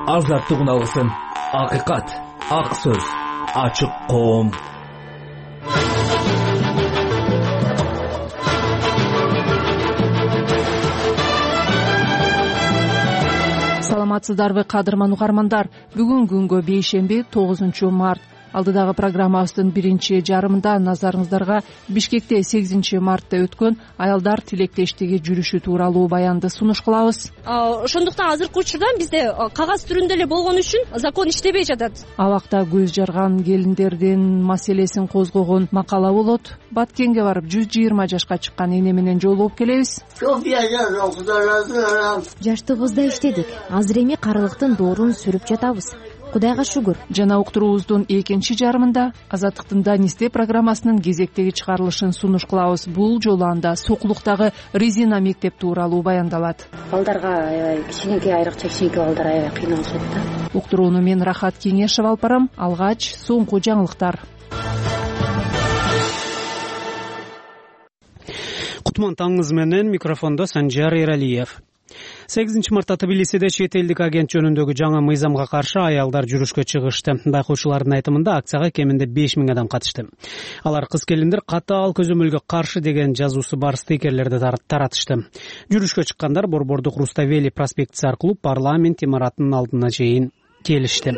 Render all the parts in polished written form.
азаттыгын алсын. Акыйкат, ак сөз, ачык коом. Саламатсыздарбы кадырман угармандар. Бүгүн күнгө бейшемби 9 март. Алдыдагы программабыздын биринчи жарымында назарыңыздарга Бишкекте 8 мартта өткөн аялдар тилектештиги жүрүшү тууралуу баянды сунуш кылабыз. Ошондуктан азыркы учурда бизде кагаз түрүндө эле болгон үчүн закон иштебей жатат. Абакта көз жарган келиндердин маселесин козгогон макала болот. Баткенге барып 120 жашка чыккан эне менен жолугуп келебиз. Жаштыгыбызда иштедик. Азыр эми карылыктын доорун сүрүп жатабыз. Кудайга шүгүр. Жана уктуруубуздун экинчи жарымында Азаттыктын Данисте программасынын кезектеги чыгарылышын сунуш кылабыз. Бул жолу анда Сокулуктагы резина мектеп тууралуу баяндалат. Балдарга кичинекей, айрыкча кичинекей балдар аябай кыйналышат да. Уктурууну мен Рахат Кеңешева алып барам. Алгач соңку жаңылыктар. Кутман таңыңыз менен микрофондо Санжар Эралиев. 8 мартта Тбилисиде чет элдик агент жөнүндөгү жаңы мыйзамга каршы аялдар жүрүшкө чыгышты. Байкоочулардын айтымында акцияга кеминде 5000 адам катышты. Алар кыз-келиндер катаал көзөмөлгө каршы деген жазуусу бар стикерлерди таратышты. Жүрүшкө чыккандар Борбордук Руставели проспектиси аркылуу парламент имаратынын алдына чейин келишти.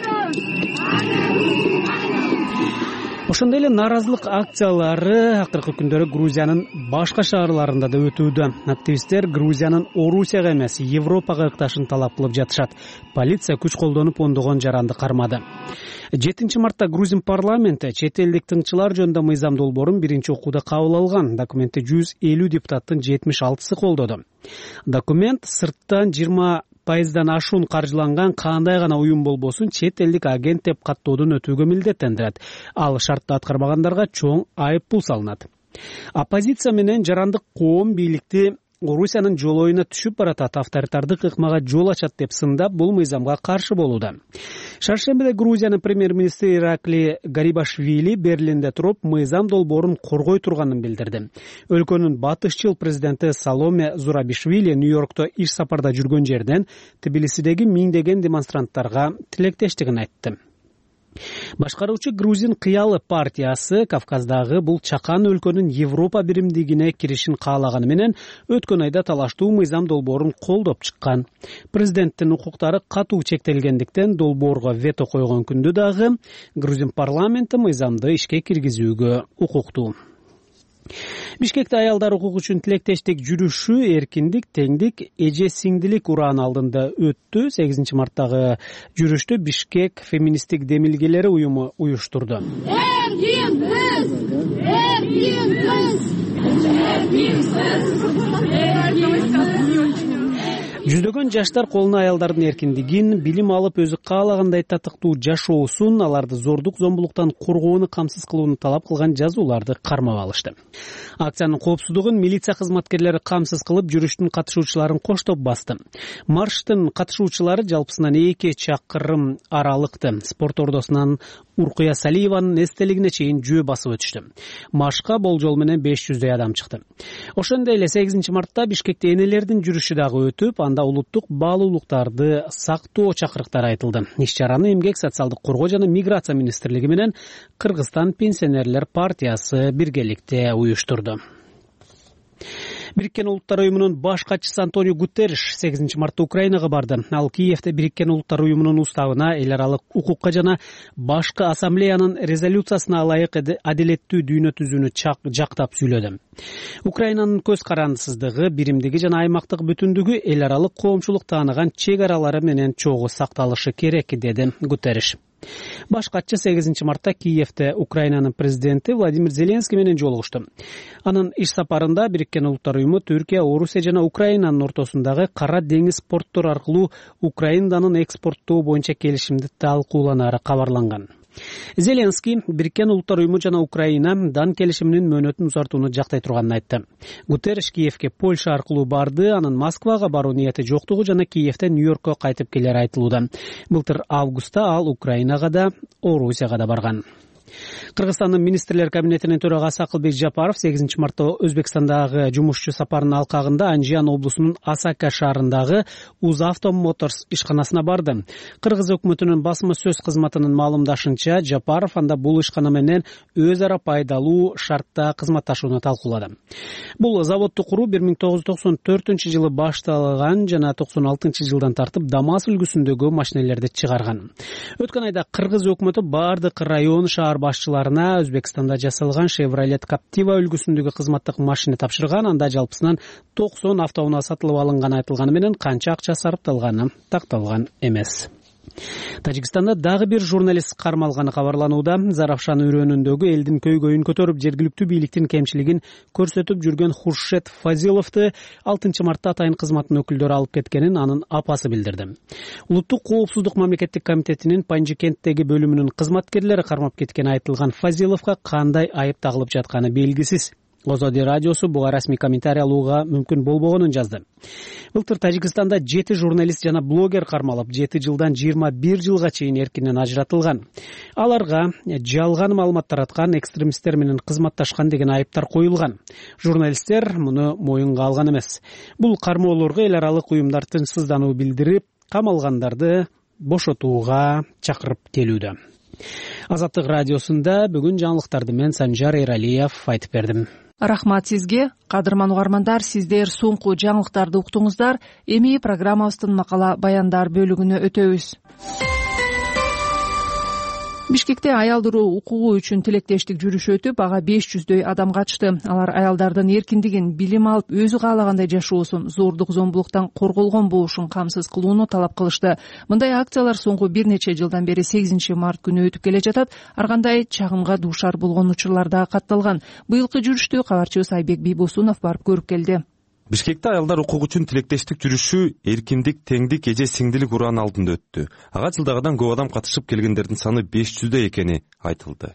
Ошондой эле нааразылык акциялары акыркы күндөрү Грузиянын башка шаарларында да өтүүдө. Активисттер Грузиянын Орусияга эмес, Европага ыкташын талап кылып жатышат. Полиция күч колдонуп ондогон жаранды кармады. 7 мартта Грузин парламенти чет элдик тыңчылар жөнүндө мыйзам долбоорун биринчи окууда кабыл алган. Документти 150 депутаттын 76-сы колдоду. Документ сырттан 20% ашуун каржыланган кандай гана уюм болбосун чет элдик агент деп каттоодон өтүүгө милдеттендирет. Ал шартты аткарбагандарга чоң айып пул салынат. Оппозиция менен жарандык коом бийликти Орусиянын жолоюна түшүп баратат, авторитардык ыкмага жол ачат деп сындап, бул мыйзамга каршы болууда. Шаршембиде Грузиянын премьер-министри Иракли Гарибашвили Берлинде туруп мыйзам долбоорун коргой турганын билдирди. Өлкөнүн батышчыл президенти Саломе Зурабишвили Нью-Йоркто иш сапарда жүргөн жерден Тбилисидеги миңдеген демонстранттарга тилектештигин айтты. Башкаруучу Грузин кыялы партиясы Кавказдагы бул чакан өлкөнүн Европа биримдигине киришин каалаганы менен өткөн айда талаштуу мыйзам долбоорун колдоп чыккан. Президенттин укуктары катуу чектелгендиктен долбоорго вето койгон күндө дагы Грузин парламенти мыйзамды ишке киргизүүгө укуктуу. Бишкекте аялдар укугу үчүн тилектештик жүрүшү эркиндик, теңдик, эже сиңдилик урааны алдында өттү. 8 марттагы жүрүштү Бишкек феминисттик демилгелери уюму уюштурду. Жүздөгөн жаштар колуна аялдардын эркиндигин, билим алып өзү каалагандай татыктуу жашоосун, аларды зордук зомбулуктан коргоону камсыз кылууну талап кылган жазууларды кармап алышты. Акциянын коопсуздугун милиция кызматкерлери камсыз кылып, жүрүштүн катышуучуларын коштоп басты. Марштын катышуучулары жалпысынан 2 чакырым аралыкты спорт ордосунан Уркуя Салиеванын эстелигине чейин жөө басып өтүштү. Маршка болжол менен 500 адам чыкты. Ошондой эле 8 мартта Бишкекте энелердин жүрүшү дагы өтүп, анда улуттук баалуулуктарды сактоо чакырыктары айтылды. Иш-чараны Эмгек социалдык коргоо жана миграция министрлиги менен Кыргызстан пенсионерлер партиясы биргеликте уюштурду. Бириккен Улуттар уюмунун баш катчысы Антонио Гутерриш 8 мартта Украинага барды. Ал Киевде Бириккен Улуттар уюмунун уставына, эл аралык укукка жана башкы ассамблеянын резолюциясына ылайык адилеттүү дүйнө түзүүнү жактап сүйлөдү. Украинанын көз карандысыздыгы, биримдиги жана аймактык бүтүндүгү эл аралык коомчулук тааныган чек аралары менен чогуу сакталышы керек, деди Гутерриш. Баш катчы 8 мартта Киевде Украинанын президенти Владимир Зеленский менен жолугушту. Анын иш сапарында Бириккен Улуттар уюму Түркия, Орусия жана Украинанын ортосундагы Кара деңиз порттор аркылуу Украинанын экспорттоо боюнча келишимди талкууланары кабарланган. Зеленский Бириккен Улуттар уюму жана Украина дан келишиминин мөөнөтүн узартууну жактай турганын айтты. Гутерриш Киевге Польша аркылуу барды, анын Москвага баруу ниети жоктугу жана Киевден Нью-Йоркко кайтып келери айтылууда. Былтыр августта ал Украинага да, Орусияга да барган. Кыргызстандын министрлер кабинетинин төрагасы Акылбек Жапаров 8 мартта Өзбекстандагы жумушчу сапарынын алкагында Анжиян облусунун Асака шаарындагы Узавто Моторс ишканасына барды. Кыргыз өкмөтүнүн басма сөз кызматынын маалымдашынча, Жапаров анда бул ишкана менен өз ара пайдалуу шартта кызматташууну талкуулады. Бул заводду куруу 1994-жылы башталган жана 96-жылдан тартып Дамас үлгүсүндөгү машинелерди чыгарган. Өткөн айда Кыргыз өкмөтү бардык район шаар башчыларына Өзбекстанда жасалган Chevrolet Captiva үлгүсүндөгү кызматтык машина тапшырган. Анда жалпысынан 90 автоунаа сатылып алынганы айтылганы менен канча акча сарпталганы такталган эмес. Тажикстанда дагы бир журналист кармалганы кабарланууда. Заравшан өрөөнүндөгү элдин көйгөйүн көтөрүп, жергиликтүү бийликтин кемчилигин көрсөтүп жүргөн Хуршет Фазиловду 6 мартта атайын кызматтын өкүлдөрү алып кеткенин анын апасы билдирди. Улуттук коопсуздук мамлекеттик комитетинин Панжикенттеги бөлүмүнүн кызматкерлери кармап кеткени айтылган Фазиловго кандай айып тагылып жатканы белгисиз. Озоди радиосу буга расмий комментарий алууга мүмкүн болбогонун жазды. Былтыр Тажикстанда 7 журналист жана блогер кармалып, 7 жылдан 21 жылга чейин эркинен ажыратылган. Аларга жалган маалымат тараткан, экстремисттер менен кызматташкан деген айыптар коюлган. Журналисттер муну моюнга алган эмес. Бул кармоолорго эл аралык уюмдар тынчсыздануу билдирип, камалгандарды бошотууга чакырып келүүдө. Азаттык радиосунда бүгүн жаңылыктарды мен Санжар Эралиев айтып бердим. Рахмат сизге, кадырман угармандар, сиздер соңку жаңылыктарды уктуңуздар. Эми программабыздын макала баяндар бөлүгүнө өтөбүз. Бишкекте аялдуу укугу үчүн тилектештик жүрүшү өтүп, ага 500дөй адам катышты. Алар аялдардын эркиндигин, билим алып, өзү каалагандай жашоосун, зордук зомбулуктан корголгон болушун камсыз кылууну талап кылышты. Мындай акциялар соңку бир нече жылдан бери 8 март күнү өтүп келе жатат. Ар кандай чагымга дуушар болгон учурлар да катталган. Быйылкы жүрүштү кабарчыбыз Айбек Бийбосунов барып көрүп келди. Бишкекте аялдар укугу үчүн тилектештик жүрүшү эркиндик, теңдик, эже сиңдилик урааны алдында өттү. Ага жылдагыдан көп адам катышып келгендердин саны 500дө экени айтылды.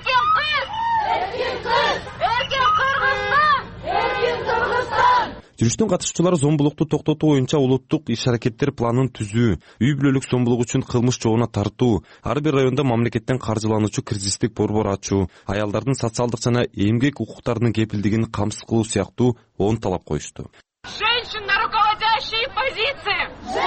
Жүрүштүн катышуучулары зомбулукту токтотуу боюнча улуттук иш-аракеттер планын түзүү, үй бүлөлүк зомбулук үчүн кылмыш жообуна тартуу, ар бир райондо мамлекеттен каржылануучу кризистик борбор ачуу, аялдардын социалдык жана эмгек укуктарынын кепилдигин камсыз кылуу сыяктуу 10 талап коюшту. Женщина, руководящие позиции!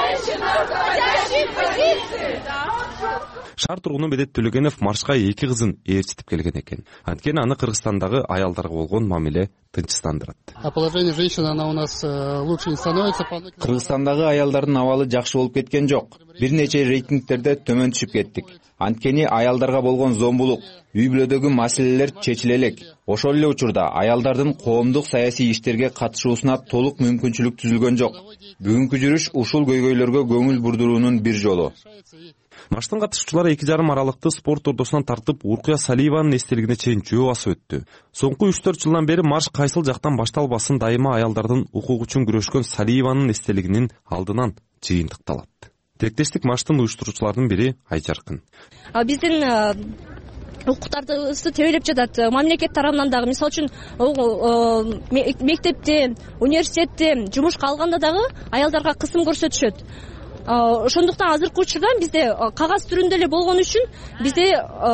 Шаар тургуну Медет Төлөгенов маршка 2 кызын ээрчитип келген экен. Анткени аны Кыргызстандагы аялдарга болгон мамиле тынчсыздандырат. Положение женщины, она у нас лучше не становится. Кыргызстандагы аялдардын абалы жакшы болуп кеткен жок. Бир нече рейтингтерде төмөн түшүп кеттик. Анткени аялдарга болгон зомбулук, үй бүлөдөгү маселелер чечиле элек. Ошол эле учурда аялдардын коомдук саясий иштерге катышуусуна толук мүмкүнчүлүк түзүлгөн жок. Бүгүнкү жүрүш ушул көйгөйлөргө көңүл бурдуруунун бир жолу. Марштын катышуучулары 2,5 аралыкты спорт ордосунан тартып Уркуя Салиеванын эстелигине чейин жөө басып өттү. Соңку 3-4 жылдан бери марш кайсыл жактан башталбасын дайыма аялдардын укугу үчүн күрөшкөн Салиеванын эстелигинин алдынан жыйынтыкталат. Тилектештик марштын уюштуруучуларынын бири Айжаркын. Биздин укуктарыбызды тебелеп жатат. Мамлекет тарабынан дагы, мисалы үчүн, мектепте, университетте жумушка алганда дагы аялдарга кысым көрсөтүшөт. Ошондуктан азыркы учурда бизде кагаз түрүндө эле болгон үчүн бизде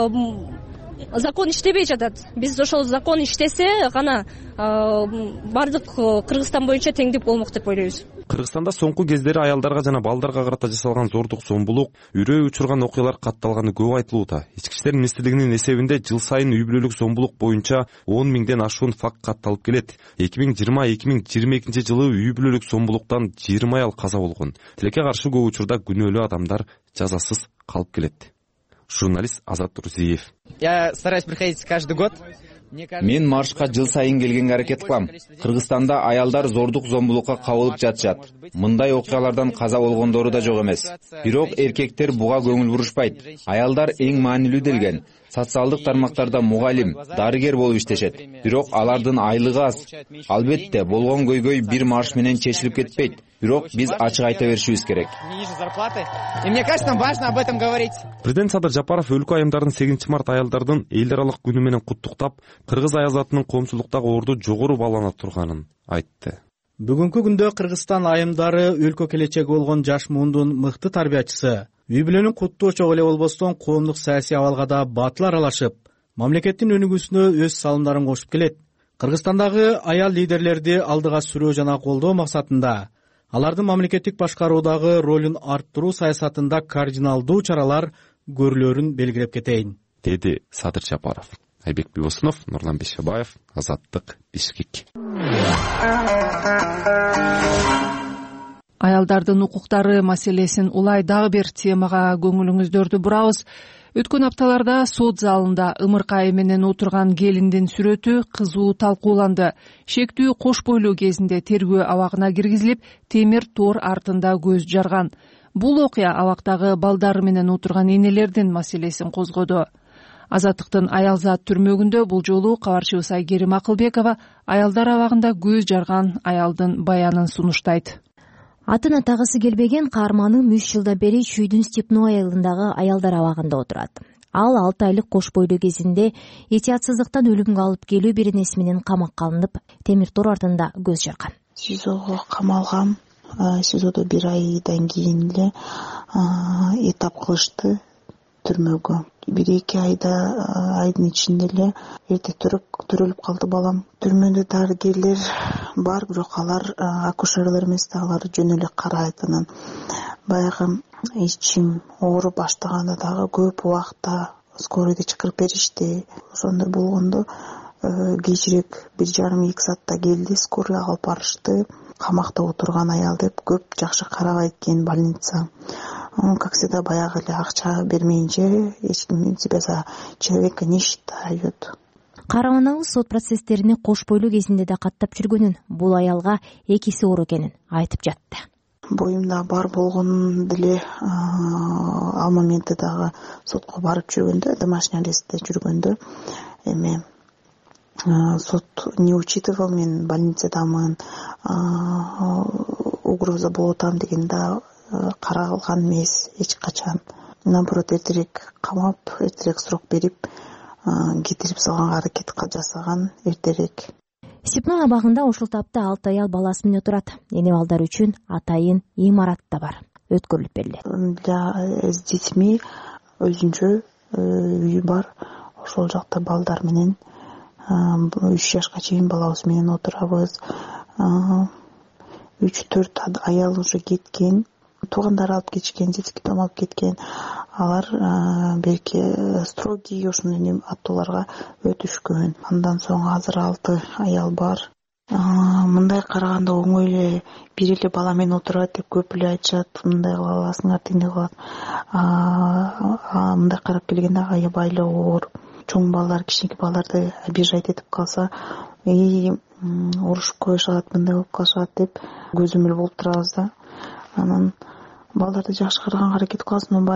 закон иштебей жатат. Биз ошол закон иштесе гана бардык Кыргызстан боюнча теңдик болмок деп ойлойбуз. Кыргызстанда соңку кездери аялдарга жана балдарга карата жасалган зордук зомбулук, үрөө учурган окуялар катталганы көп айтылууда. Ички иштер министрлигинин эсебинде жыл сайын үй бүлөлүк зомбулук боюнча 10 миңден ашуун факт катталып келет. 2020-2022 жылы үй бүлөлүк зомбулуктан 20 аял каза болгон. Тилекке каршы көп учурда күнөөлүү адамдар жазасыз калып келет. Журналист Азат Рузиев. Я стараюсь приходить каждый год. Мен маршка жыл сайын келгенге аракет кылам. Кыргызстанда аялдар зордук зомбулукка кабылып жатышат. Мындай окуялардан каза болгондору да жок эмес. Бирок эркектер буга көңүл бурушпайт. Аялдар эң маанилүү делген. Социалдык тармактарда мугалим, дарыгер болуп иштешет. Бирок алардын айлыгы аз. Албетте, болгон көйгөй бир марш менен чечилип кетпейт. Бирок биз ачык айта беришибиз керек. И мне кажется, нам важно об этом говорить. Президент Садыр Жапаров өлкө айымдарын 8 март аялдардын эл аралык күнү менен куттуктап, кыргыз аязатынын коомчулуктагы орду жогору баалана турганын айтты. Бүгүнкү күндө Кыргызстан айымдары өлкө келечеги болгон жаш муундун мыкты тарбиячысы. Үй бүлөнүн куттуу чогуу эле болбостон коомдук саясий абалга да батыл аралашып, мамлекеттин өнүгүүсүнө өз салымдарын кошуп келет. Кыргызстандагы аял лидерлерди алдыга сүрөө жана колдоо максатында алардын мамлекеттик башкаруудагы ролун арттыруу саясатында кардиналдуу чаралар көрүлөрүн белгилеп кетейин, деди Садыр Жапаров. Айбек Бибосунов, Нурлан Бишебаев, Азаттык, Бишкек. Аялдардын укуктары маселесин улай дагы бир темага көңүлүңүздөрдү бурабыз. Өткөн апталарда сот залында ымыркайы менен отурган келиндин сүрөтү кызуу талкууланды. Шектүү кош бойлуу кезинде тергөө абагына киргизилип, темир тор артында көз жарган. Бул окуя абактагы балдары менен отурган энелердин маселесин козгоду. Азаттыктын аялзат түрмөгүндө бул жолу кабарчыбыз Айгерим Акылбекова аялдар абагында көз жарган аялдын баянын сунуштайт. Атын атагысы келбеген каарманым 3 жылдан бери Чүйдүн Степной айылындагы аялдар абагында отурат. Ал 6 айлык кош бойлуу кезинде этиятсыздыктан өлүмгө алып келүү беренеси менен камакка алынып, темир тор артында көз жарган. СИЗОго камалгам. СИЗОдо 1 айдан кийин эле этап кылышты түрмөгө. 1-2 айдын ичинде эле эрте төрөлүп калды балам. Түрмөдө дарыгерлер бар, бирок алар акушерлер эмес да, алар жөн эле карайт. Анан баягы ичим ооруп баштаганда дагы көп убакта скоройдо чакырып беришти. Ошондой болгондо кечирээк 1,5-2 саатта келди, скорый алып барышты. Камакта отурган аял деп көп жакшы карабайт экен больница. Как всегда, баягы эле акча бермейинче эч ким себя за человека не считают. Каарманыбыз сот процесстерине кош бойлуу кезинде да каттап жүргөнүн, бул аялга экиси оор экенин айтып жатты. Боюмда бар болгон деле ал моментте дагы сотко барып жүргөндө, домашний арестте жүргөндө эме сот не учитывал, мен больницадамын, угроза болуп атам деген да каралган эмес эч качан. Наоборот, эртерээк камап, эртерээк срок берип, кетирип салганга аракет жасаган эртерээк. Степной абагында ушул тапта 6 аял баласы менен отурат. Эне балдар үчүн атайын имарат да бар, өткөрүлүп берилет. С детьми өзүнчө үй бар. Ошол жакта балдар менен 3 жашка чейин балабыз менен отурабыз. 3-4 аял уже кеткен. Туугандар алып кетишкен, детский дом алып кеткен. Алар берки строгий ошондой аттоолорго өтүшкөн. Андан соң азыр 6 аял бар. Мындай караганда оңой эле бир эле бала менен отурат деп көп эле айтышат. Мындай кыла аласыңар, тиндей кылат. Мындай карап келгенде аябай эле оор. Чоң балдар, кичинекей балдарды обижать этип калса, урушуп коюшат, мындай болуп калышат деп көзөмөл болуп турабыз да. Анан балдарды жакшы караганга аракет кыласың,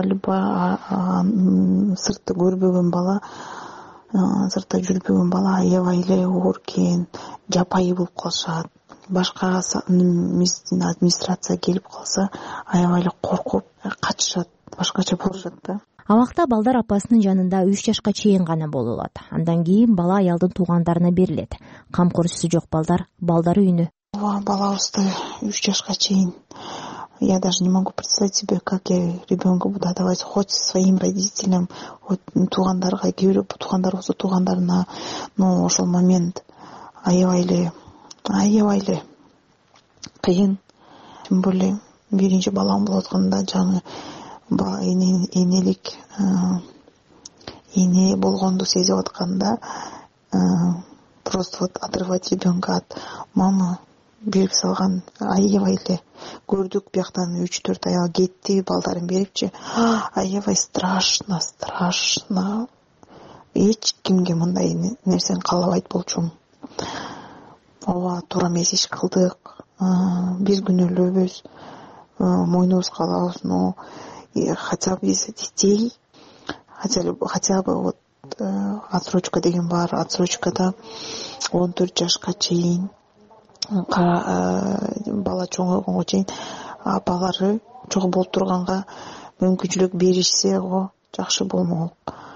сыртты көрбөгөн бала, сыртта жүрбөгөн бала аябай эле оор экен, жапайы болуп калышат. Башка администрация келип калса, аябай эле коркуп качышат, башкача болушат да. Абакта балдар апасынын жанында 3 жашка чейин гана болулат. Андан кийин бала аялдын туугандарына берилет. Камкорчусу жок балдар үйүнө. Балабызды 3 жашка чейин. Я даже не могу представить себе, как я ребенка буду отдавать хоть своим родителям, хоть туугандарга, кээ туугандар болсо туугандарына. Но ошол момент аябай эле кыйын. Тем более биринчи балам болуп атканда жаңы энелик эне болгонду сезип атканда просто вот отрывать ребенка от мамы берип салган аябай эле көрдүк. Бияктан 3-4 аял кетти, балдарын берипчи. Аябай страшно. Эч кимге мындай нерсени каалабайт болчумун. Ооба, туура эмес иш кылдык. Биз күнөөлүүбүз, мойнубузга алабыз, но хотя бы из детей, хотя бы вот отсрочка деген бар, отсрочкада 14 жашка чейин бала чоңойгонго чейин апалары чоң болуп турганга мүмкүнчүлүк беришсе жакшы болмок.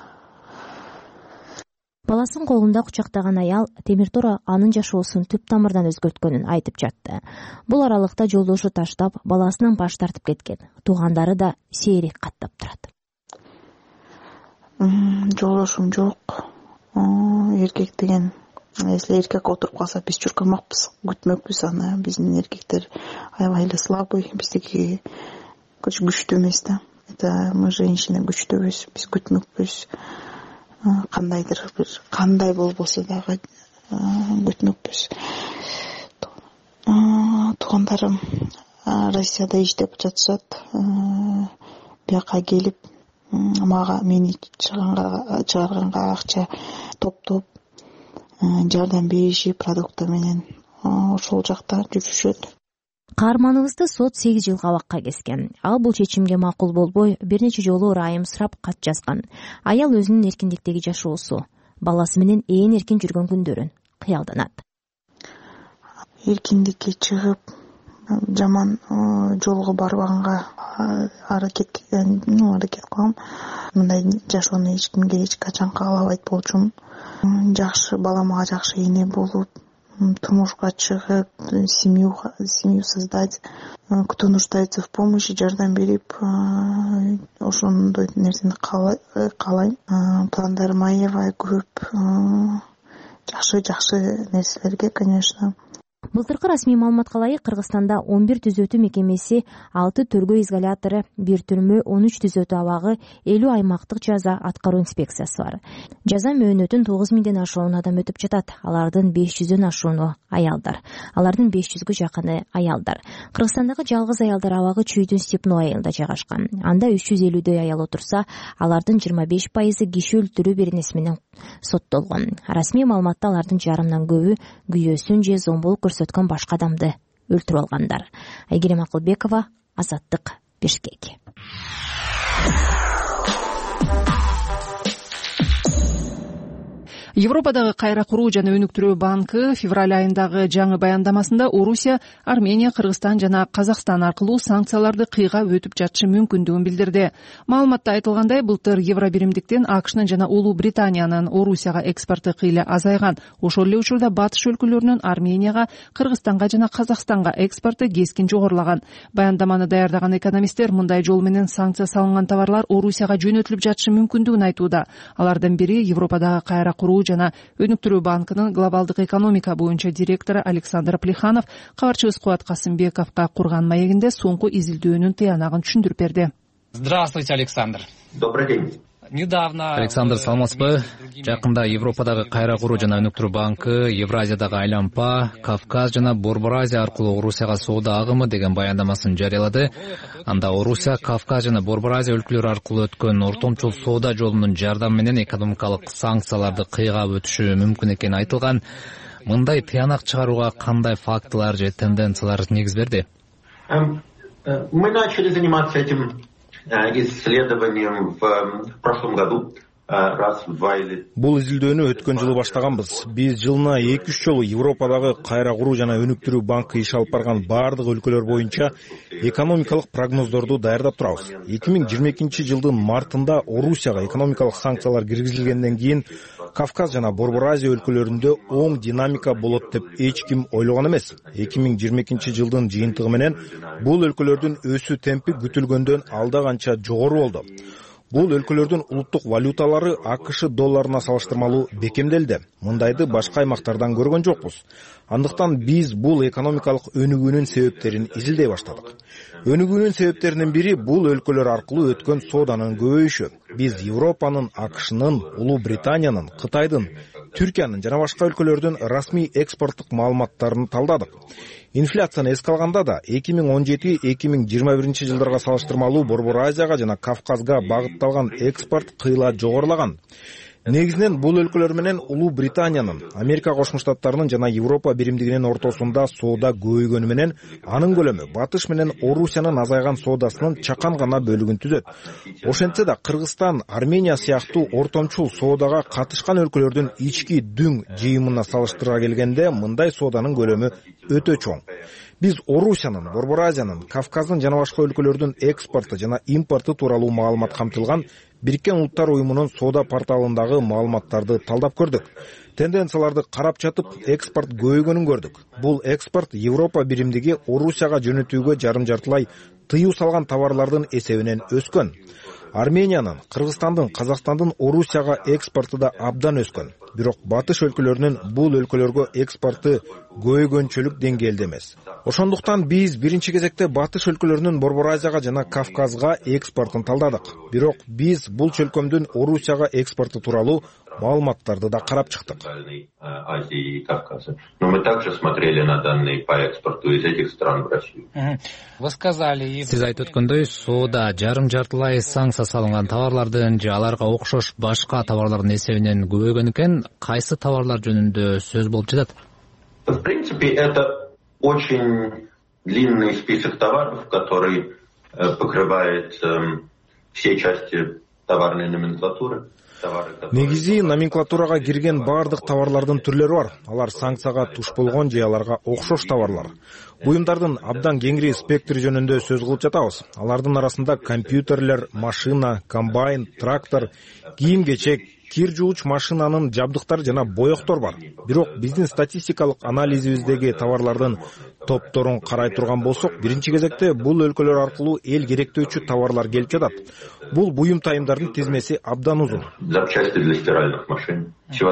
Баласын колунда кучактаган аял темир тор анын жашоосун түп тамырдан өзгөрткөнүн айтып жатты. Бул аралыкта жолдошу таштап, баласынан баш тартып кеткен. Туугандары да сейрек каттап турат. Жолдошум жок. эркек деген, если эркек отуруп калса биз чуркамакпыз, күтмөкпүз аны. Биздин эркектер аябай эле слабый, биздики күчтүү эмес да. Это мы женщины күчтүүбүз, биз күтмөкпүз. Кандайдыр бир кандай болбосо дагы күтмөкпүз. Туугандарым Россияда иштеп жатышат. Бияка келип мага мени чыгарганга акча топтоп жардам беришип, продукты менен ошол жакта жүрүшөт. Каарманыбызды сот 8 жыл кабакка кескен. Ал бул чечимге макул болбой, бир нече жолу ырайым сурап кат жазган. Аял өзүнүн эркиндиктеги жашоосу, баласы менен ээн эркин жүргөн күндөрүн кыялданат. Эркиндикке чыгып, жаман жолго барбаганга аракет кылам. Мындай жашоону эч кимге эч качан каалабайт болчумун. Жакшы балама жакшы эне болуп, турмушка чыгып, семью создать, кто нуждается в помощи, жардам берип, ошондой нерсени каалайм. Пландарым аябай көп, жакшы нерселерге, конечно. Былтыркы расмий маалыматка ылайык Кыргызстанда 11 түзөтүү мекемеси, 6 төргөө изолятору, 1 түрмө, 13 түзөтүү абагы, 50 аймактык жаза аткаруу инспекциясы бар. Жаза мөөнөтүн 9000ден ашуун адам өтүп жатат. Алардын 500дөн ашууну аялдар. Алардын 500гө жакыны аялдар. Кыргызстандагы жалгыз аялдар абагы Чүйдүн Степной айылында жайгашкан. Анда 350дөй аял отурса, алардын 25% киши өлтүрүү беренеси менен соттолгон. Расмий маалыматта алардын жарымдан көбү күйөөсүн же зомбулук көрсөткөн башка адамды өлтүрүп алгандар. Айгерим Акылбекова, Азаттык, Бишкек. Европадагы кайра куруу жана өнүктүрүү банкы февраль айындагы жаңы баяндамасында Орусия, Армения, Кыргызстан жана Казакстан аркылуу санкцияларды кыйгап өтүп жатышы мүмкүндүгүн билдирди. Маалыматта айтылгандай, былтыр евро биримдиктен АКШнын жана Улуу Британиянын Орусияга экспорты кыйла азайган. Ошол эле учурда батыш өлкөлөрүнүн Арменияга, Кыргызстанга жана Казакстанга экспорты кескин жогорулаган. Баяндаманы даярдаган экономисттер мындай жол менен санкция салынган товарлар Орусияга жөнөтүлүп жатышы мүмкүндүгүн айтууда. Алардын бири Европадагы кайра куруу жана өнүктүрүү банкынын глобалдык экономика боюнча директору Александр Плеханов кабарчыбыз Кубат Касымбековго курган маегинде соңку изилдөөнүн тыянагын түшүндүрүп берди. Здравствуйте, Александр. Добрый день. Недавно Александр, саламатсызбы? Жакында Европадагы кайра куруу жана өнүктүрүү банкы, Евразиядагы Айланпа, Кавказ жана Борбор Азия аркылуу Орусияга соода агымы деген баяндамасын жарыялады. Анда Орусия, Кавказ жана Борбор Азия өлкөлөрү аркылуу өткөн ортомчул соода жолунун жардамы менен экономикалык санкцияларды кыйгап өтүшү мүмкүн экени айтылган. Мындай тыянак чыгарууга кандай фактылар же тенденциялар негиз берди? Мы начали заниматься этим исследованием в прошлом году. Бул изилдөөнү өткөн жылы баштаганбыз. Биз жылына 2-3 жолу Европадагы кайра куруу жана өнүктүрүү банкы иш алып барган бардык өлкөлөр боюнча экономикалык прогноздорду даярдап турабыз. 2022 жылдын мартында Орусияга экономикалык санкциялар киргизилгенден кийин Кавказ жана Борбор Азия өлкөлөрүндө оң динамика болот деп эч ким ойлогон эмес. 2022 жылдын жыйынтыгы менен бул өлкөлөрдүн өсүү темпи күтүлгөндөн алда канча жогору болду. Бул өлкөлөрдүн улуттук валюталары АКШ долларына салыштырмалуу бекемделди. Мындайды башка аймактардан көргөн жокпуз. Андыктан биз бул экономикалык өнүгүүнүн себептерин изилдей баштадык. Өнүгүүнүн себептеринин бири бул өлкөлөр аркылуу өткөн сооданын көбөйүшү. Биз Европанын, АКШнын, Улуу Британиянын, Кытайдын, Түркиянын жана башка өлкөлөрдүн расмий экспорттук маалыматтарын талдадык. Инфляцияны эске алганда да 2017-2021 жылдарга салыштырмалуу Борбор Азияга жана Кавказга багытталган экспорт кыйла жогорулаган. Негизинен бул өлкөлөр менен Улуу Британиянын, Америка Кошмо Штаттарынын жана Европа биримдигинин ортосунда соода көбөйгөнү менен анын көлөмү батыш менен Орусиянын азайган соодасынын чакан гана бөлүгүн түзөт. Ошентсе да Кыргызстан, Армения сыяктуу ортомчул соодага катышкан өлкөлөрдүн ички дүң жыйымына салыштыра келгенде мындай сооданын көлөмү өтө чоң. Биз Орусиянын, Борбор Азиянын, Кавказдын жана башка өлкөлөрдүн экспорты жана импорты тууралуу маалымат камтылган Бириккен Улуттар уюмунун соода порталындагы маалыматтарды талдап көрдүк. Тенденцияларды карап жатып, экспорт көбөйгөнүн көрдүк. Бул экспорт Европа биримдиги Орусияга жөнөтүүгө жарым-жартылай тыюу салган товарлардын эсебинен өскөн. Армениянын, Кыргызстандын, Казакстандын Орусияга экспорты да абдан өскөн. Бирок батыш өлкөлөрүнүн бул өлкөлөргө экспорты көйгөнчөлүк деңгээлде эмес. Ошондуктан биз биринчи кезекте батыш өлкөлөрүнүн Борбор Азияга жана Кавказга экспортун талдадык. Бирок биз бул чөлкөмдүн Орусияга экспорту тууралуу маалыматтарды да карап чыктык. Азии и Кавказа. Но мы также смотрели на данные по экспорту из этих стран в Россию. Вы сказали... Сиз айтып өткөндөй, соода жарым-жартылай санкция салынган товарлардын же аларга окшош башка товарлардын эсебинен көбөйгөн экен. Кайсы товарлар жөнүндө сөз болуп жатат? В принципе, это очень длинный список товаров, который покрывает все части товарной номенклатуры. Негизи номенклатурага кирген бардык товарлардын түрлөрү бар. Алар санкцияга туш болгон же аларга окшош товарлар. Буюмдардын абдан кеңири спектри жөнүндө сөз кылып жатабыз. Алардын арасында компьютерлер, машина, комбайн, трактор, кийим-кечек, кир жууч машинанын жабдыктары жана боектор бар. Бирок биздин статистикалык анализибиздеги товарлардын топторун карай турган болсок, биринчи кезекте бул өлкөлөр аркылуу эл керектөөчү товарлар келип жатат. Бул буюм тайымдардын тизмеси абдан узун. Запчасти для стиральных машин,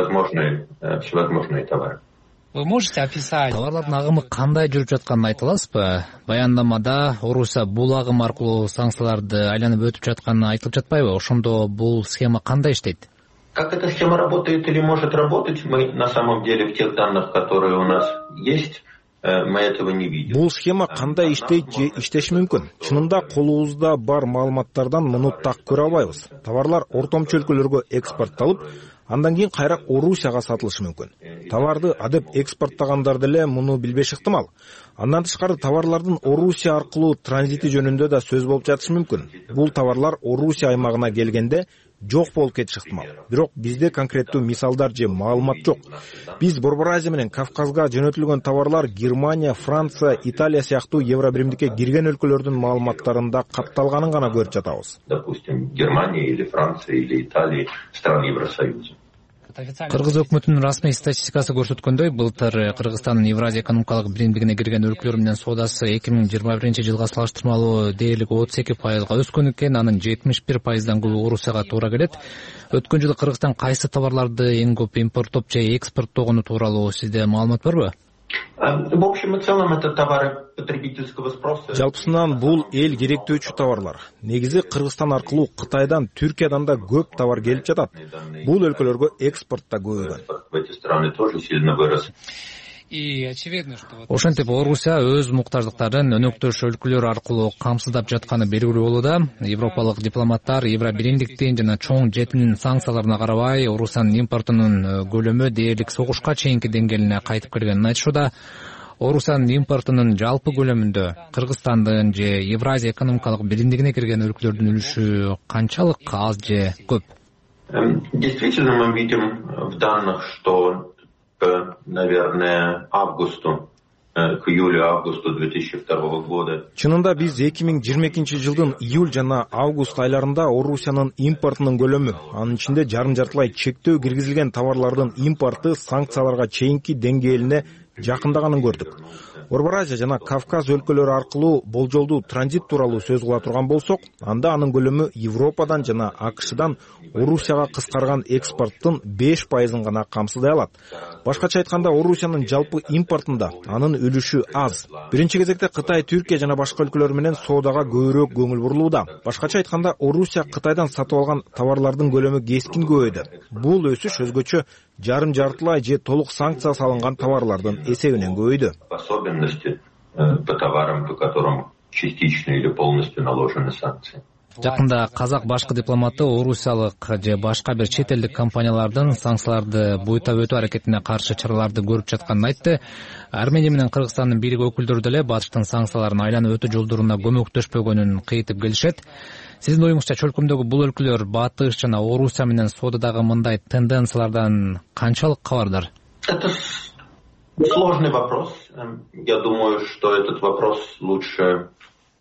всевозможные товары. Вы можете описать? Товарлардын агымы кандай жүрүп жатканын айта аласызбы? Баяндамада Орусия бул агым аркылуу санкцияларды айланып өтүп жатканы айтылып жатпайбы? Ошондо бул схема кандай иштейт? Как эта схема работает или может работать, мы на самом деле в тех данных, которые у нас есть, мы этого не видим. Бул схема кандай иштейт же иштеши мүмкүн? Чынында колубузда бар маалыматтардан муну так көрө албайбыз. Товарлар ортомчу өлкөлөргө экспортталып, андан кийин кайра Орусияга сатылышы мүмкүн. Товарды адеп экспорттагандар деле муну билбеши ыктымал. Андан тышкары товарлардын Орусия аркылуу транзити жөнүндө да сөз болуп жатышы мүмкүн. Бул товарлар Орусия аймагына келгенде жок болуп кетиши ыктымал. Бирок бизде конкреттүү мисалдар же маалымат жок. Биз Борбор Азия менен Кавказга жөнөтүлгөн товарлар Германия, Франция, Италия сыяктуу Евробиримдикке кирген өлкөлөрдүн маалыматтарында катталганын гана көрүп жатабыз. Допустим, Германия или Франция или Италия, стран Евросоюза. Кыргыз өкмөтүнүн расмий статистикасы көрсөткөндөй, былтыр Кыргызстандын Евразия экономикалык биримдигине кирген өлкөлөр менен соодасы 2021-жылга салыштырмалуу дээрлик 32%га өскөн экен, анын 71%дан көбү Орусияга туура келет. Өткөн жылы Кыргызстан кайсы товарларды эң көп импорттоп же экспорттогону тууралуу сизде маалымат барбы? В общем и целом это товары потребительского спроса. Жалпысынан бул эл керектөөчү товарлар. Негизи Кыргызстан аркылуу Кытайдан, Түркиядан да көп товар келип жатат. Бул өлкөлөргө экспорт да көбөйгөн. В эти страны тоже сильно вырос. И очевидно, что Ошентип Орусия өз муктаждыктарын өнөктөш өлкөлөр аркылуу камсыздап жатканы белгилүү болууда. Европалык дипломаттар Евробиримдиктин жана чоң жетинин санкцияларына карабай, Орусиянын импортунун көлөмү дээрлик согушка чейинки деңгээлине кайтып келгенин айтышууда. Орусиянын импортунун жалпы көлөмүндө Кыргызстандын же Евразия экономикалык биримдигине кирген өлкөлөрдүн үлүшү канчалык, аз же көп? Действительно, мы видим в данных, что наверное, к июлю-августу 2002 года. Чынында биз 2022 жылдын июль жана август айларында Орусиянын импортунун көлөмү, анын ичинде жарым-жартылай чектөө киргизилген товарлардын импорты санкцияларга чейинки деңгээлине жакындаганын көрдүк. Борбор Азия жана Кавказ өлкөлөрү аркылуу болжолдуу транзит тууралуу сөз кыла турган болсок, анда анын көлөмү Европадан жана АКШдан Орусияга кыскарган экспорттун 5%-ын гана камсыздай алат. Башкача айтканда, Орусиянын жалпы импортунда анын үлүшү аз. Биринчи кезекте Кытай, Түркия жана башка өлкөлөр менен соодага көбүрөөк көңүл бурулууда. Башкача айтканда, Орусия Кытайдан сатып алган товарлардын көлөмү кескин көбөйдү. Бул өсүш өзгөчө жарым-жартылай же толук санкция салынган товарлардын эсебинен көбөйдү. Особенности по товарам, по которым частично или полностью наложены санкции. Жакында казак башкы дипломаты орусиялык же башка бир чет элдик компаниялардын санкцияларды буйтап өтүү аракетине каршы чараларды көрүп жатканын айтты. Армения менен Кыргызстандын бийлик өкүлдөрү деле батыштын санкцияларын айланып өтүү жолдоруна көмөктөшпөгөнүн кыйтып келишет. Сиздин оюңузча чөлкөмдөгү бул өлкөлөр Батыш жана Орусия менен соодадагы мындай тенденциялардан канчалык кабардар? Это сложный вопрос. Я думаю, что этот вопрос лучше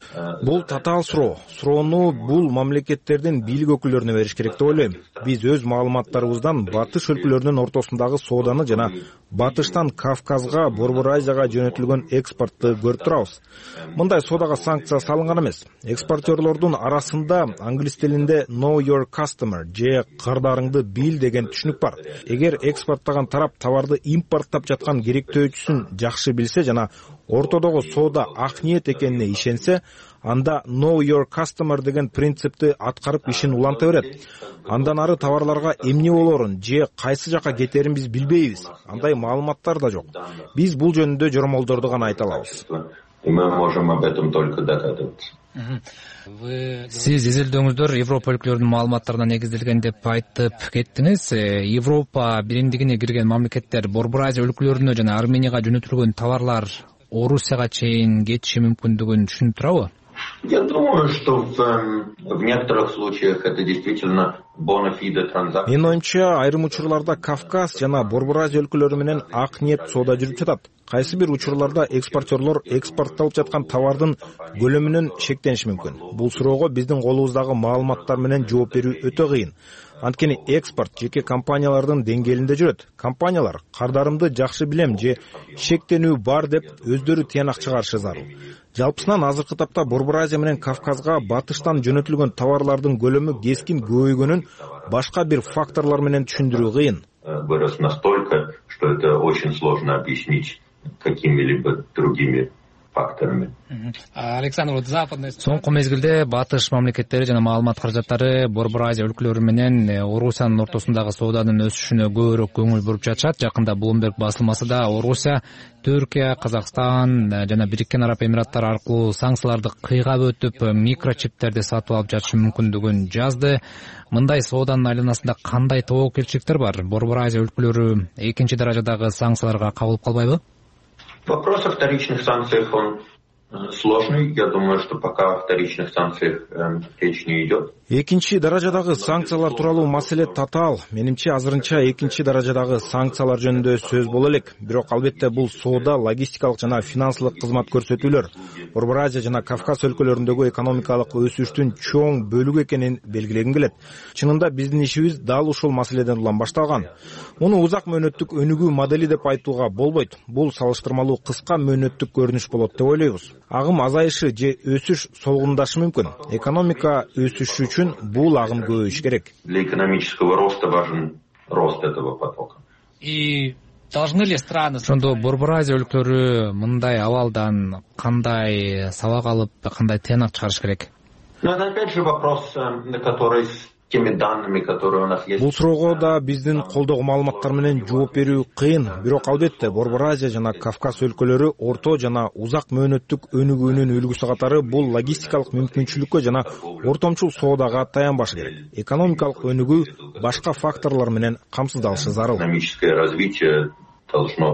Бул татаал суроону бул мамлекеттердин бийлик өкүлдөрүнө бериш керек деп ойлойм. Биз өз маалыматтарыбыздан батыш өлкөлөрүнүн ортосундагы сооданы жана батыштан Кавказга, Борбор Азияга жөнөтүлгөн экспортты көрүп турабыз. Мындай соодага санкция салынган эмес. Экспортерлордун арасында англис тилинде know your customer же кардарыңды бил деген түшүнүк бар. Эгер экспорттаган тарап товарды импорттап жаткан керектөөчүсүн жакшы билсе жана ортодогу соода ак ниет экенине ишенсе, анда know your customer деген принципти аткарып ишин уланта берет. Андан ары товарларга эмне болорун же кайсы жака кетерин биз билбейбиз. Андай маалыматтар да жок. Биз бул жөнүндө жоромолдорду гана айта алабыз. И мы можем об этом только догадываться. Сиз изилдөөңүздөр Европа өлкөлөрүнүн маалыматтарына негизделген деп айтып кеттиңиз. Европа бириндигине кирген мамлекеттер Борбор Азия өлкөлөрүнө жана Арменияга жөнөтүлгөн товарлар Орусияга чейин кетиши мүмкүндүгүн түшүнүп турабы? Я думаю, что в некоторых случаях это действительно бонафиде транзакция. Менин оюмча, айрым учурларда Кавказ жана Борбор Азия өлкөлөрү менен ак ниет соода жүрүп жатат. Кайсы бир учурларда экспортерлор экспортталып жаткан товардын көлөмүнөн шектениши мүмкүн. Бул суроого биздин колубуздагы маалыматтар менен жооп берүү өтө кыйын. Анткени экспорт жеке компаниялардын деңгээлинде жүрөт. Компаниялар кардарымды жакшы билем же шектенүү бар деп өздөрү тыянак чыгарышы зарыл. Жалпысынан азыркы тапта Борбор Азия менен Кавказга батыштан жөнөтүлгөн товарлардын көлөмү кескин көбөйгөнүн башка бир факторлор менен түшүндүрүү кыйын. Вырос настолько, что это очень сложно объяснить какими-либо другими факторами. Александр, западный... Соңку мезгилде батыш мамлекеттери жана маалымат каражаттары Борбор Азия өлкөлөрү менен Орусиянын ортосундагы сооданын өсүшүнө көбүрөөк көңүл буруп жатышат. Жакында Bloomberg басылмасы да Орусия, Түркия, Казакстан жана Бириккен Араб Эмираттары аркылуу санкцияларды кыйгап өтүп, микрочиптерди сатып алып жатышы мүмкүндүгүн жазды. Мындай сооданын айланасында кандай тобокелчиликтер бар? Борбор Азия өлкөлөрү экинчи даражадагы санкцияларга кабылып калбайбы? Вопрос о вторичных санкциях, он сложный. Я думаю, что пока о вторичных санкциях речь не идет. Экинчи даражадагы санкциялар тууралуу маселе татаал. Менимче азырынча экинчи даражадагы санкциялар жөнүндө сөз боло элек. Бирок албетте бул соода, логистикалык жана финансылык кызмат көрсөтүүлөр Борбор Азия жана Кавказ өлкөлөрүндөгү экономикалык өсүштүн чоң бөлүгү экенин белгилегим келет. Чынында биздин ишибиз дал ушул маселеден улам башталган. Муну узак мөөнөттүк өнүгүү модели деп айтууга болбойт. Бул салыштырмалуу кыска мөөнөттүк көрүнүш болот деп ойлойбуз. Агым азайышы же өсүш солгундашы мүмкүн. Экономика өсүшү үчүн бул агым көбөйүш керек. Для экономического роста важен рост этого потока. И должны ли страны... Ошондо Борбор Азия өлкөлөрү мындай абалдан кандай сабак алып, кандай тыянак чыгарыш керек? Но это опять же вопрос, на который теми данными, которые у нас есть. Бул суроого да биздин колдогу маалыматтар менен жооп берүү кыйын. Бирок албетте Борбор Азия жана Кавказ өлкөлөрү орто жана узак мөөнөттүк өнүгүүнүн үлгүсү катары бул логистикалык мүмкүнчүлүккө жана ортомчул соодага таянбашы керек. Экономикалык өнүгүү башка факторлор менен камсыздалышы зарыл. Экономическое развитие должно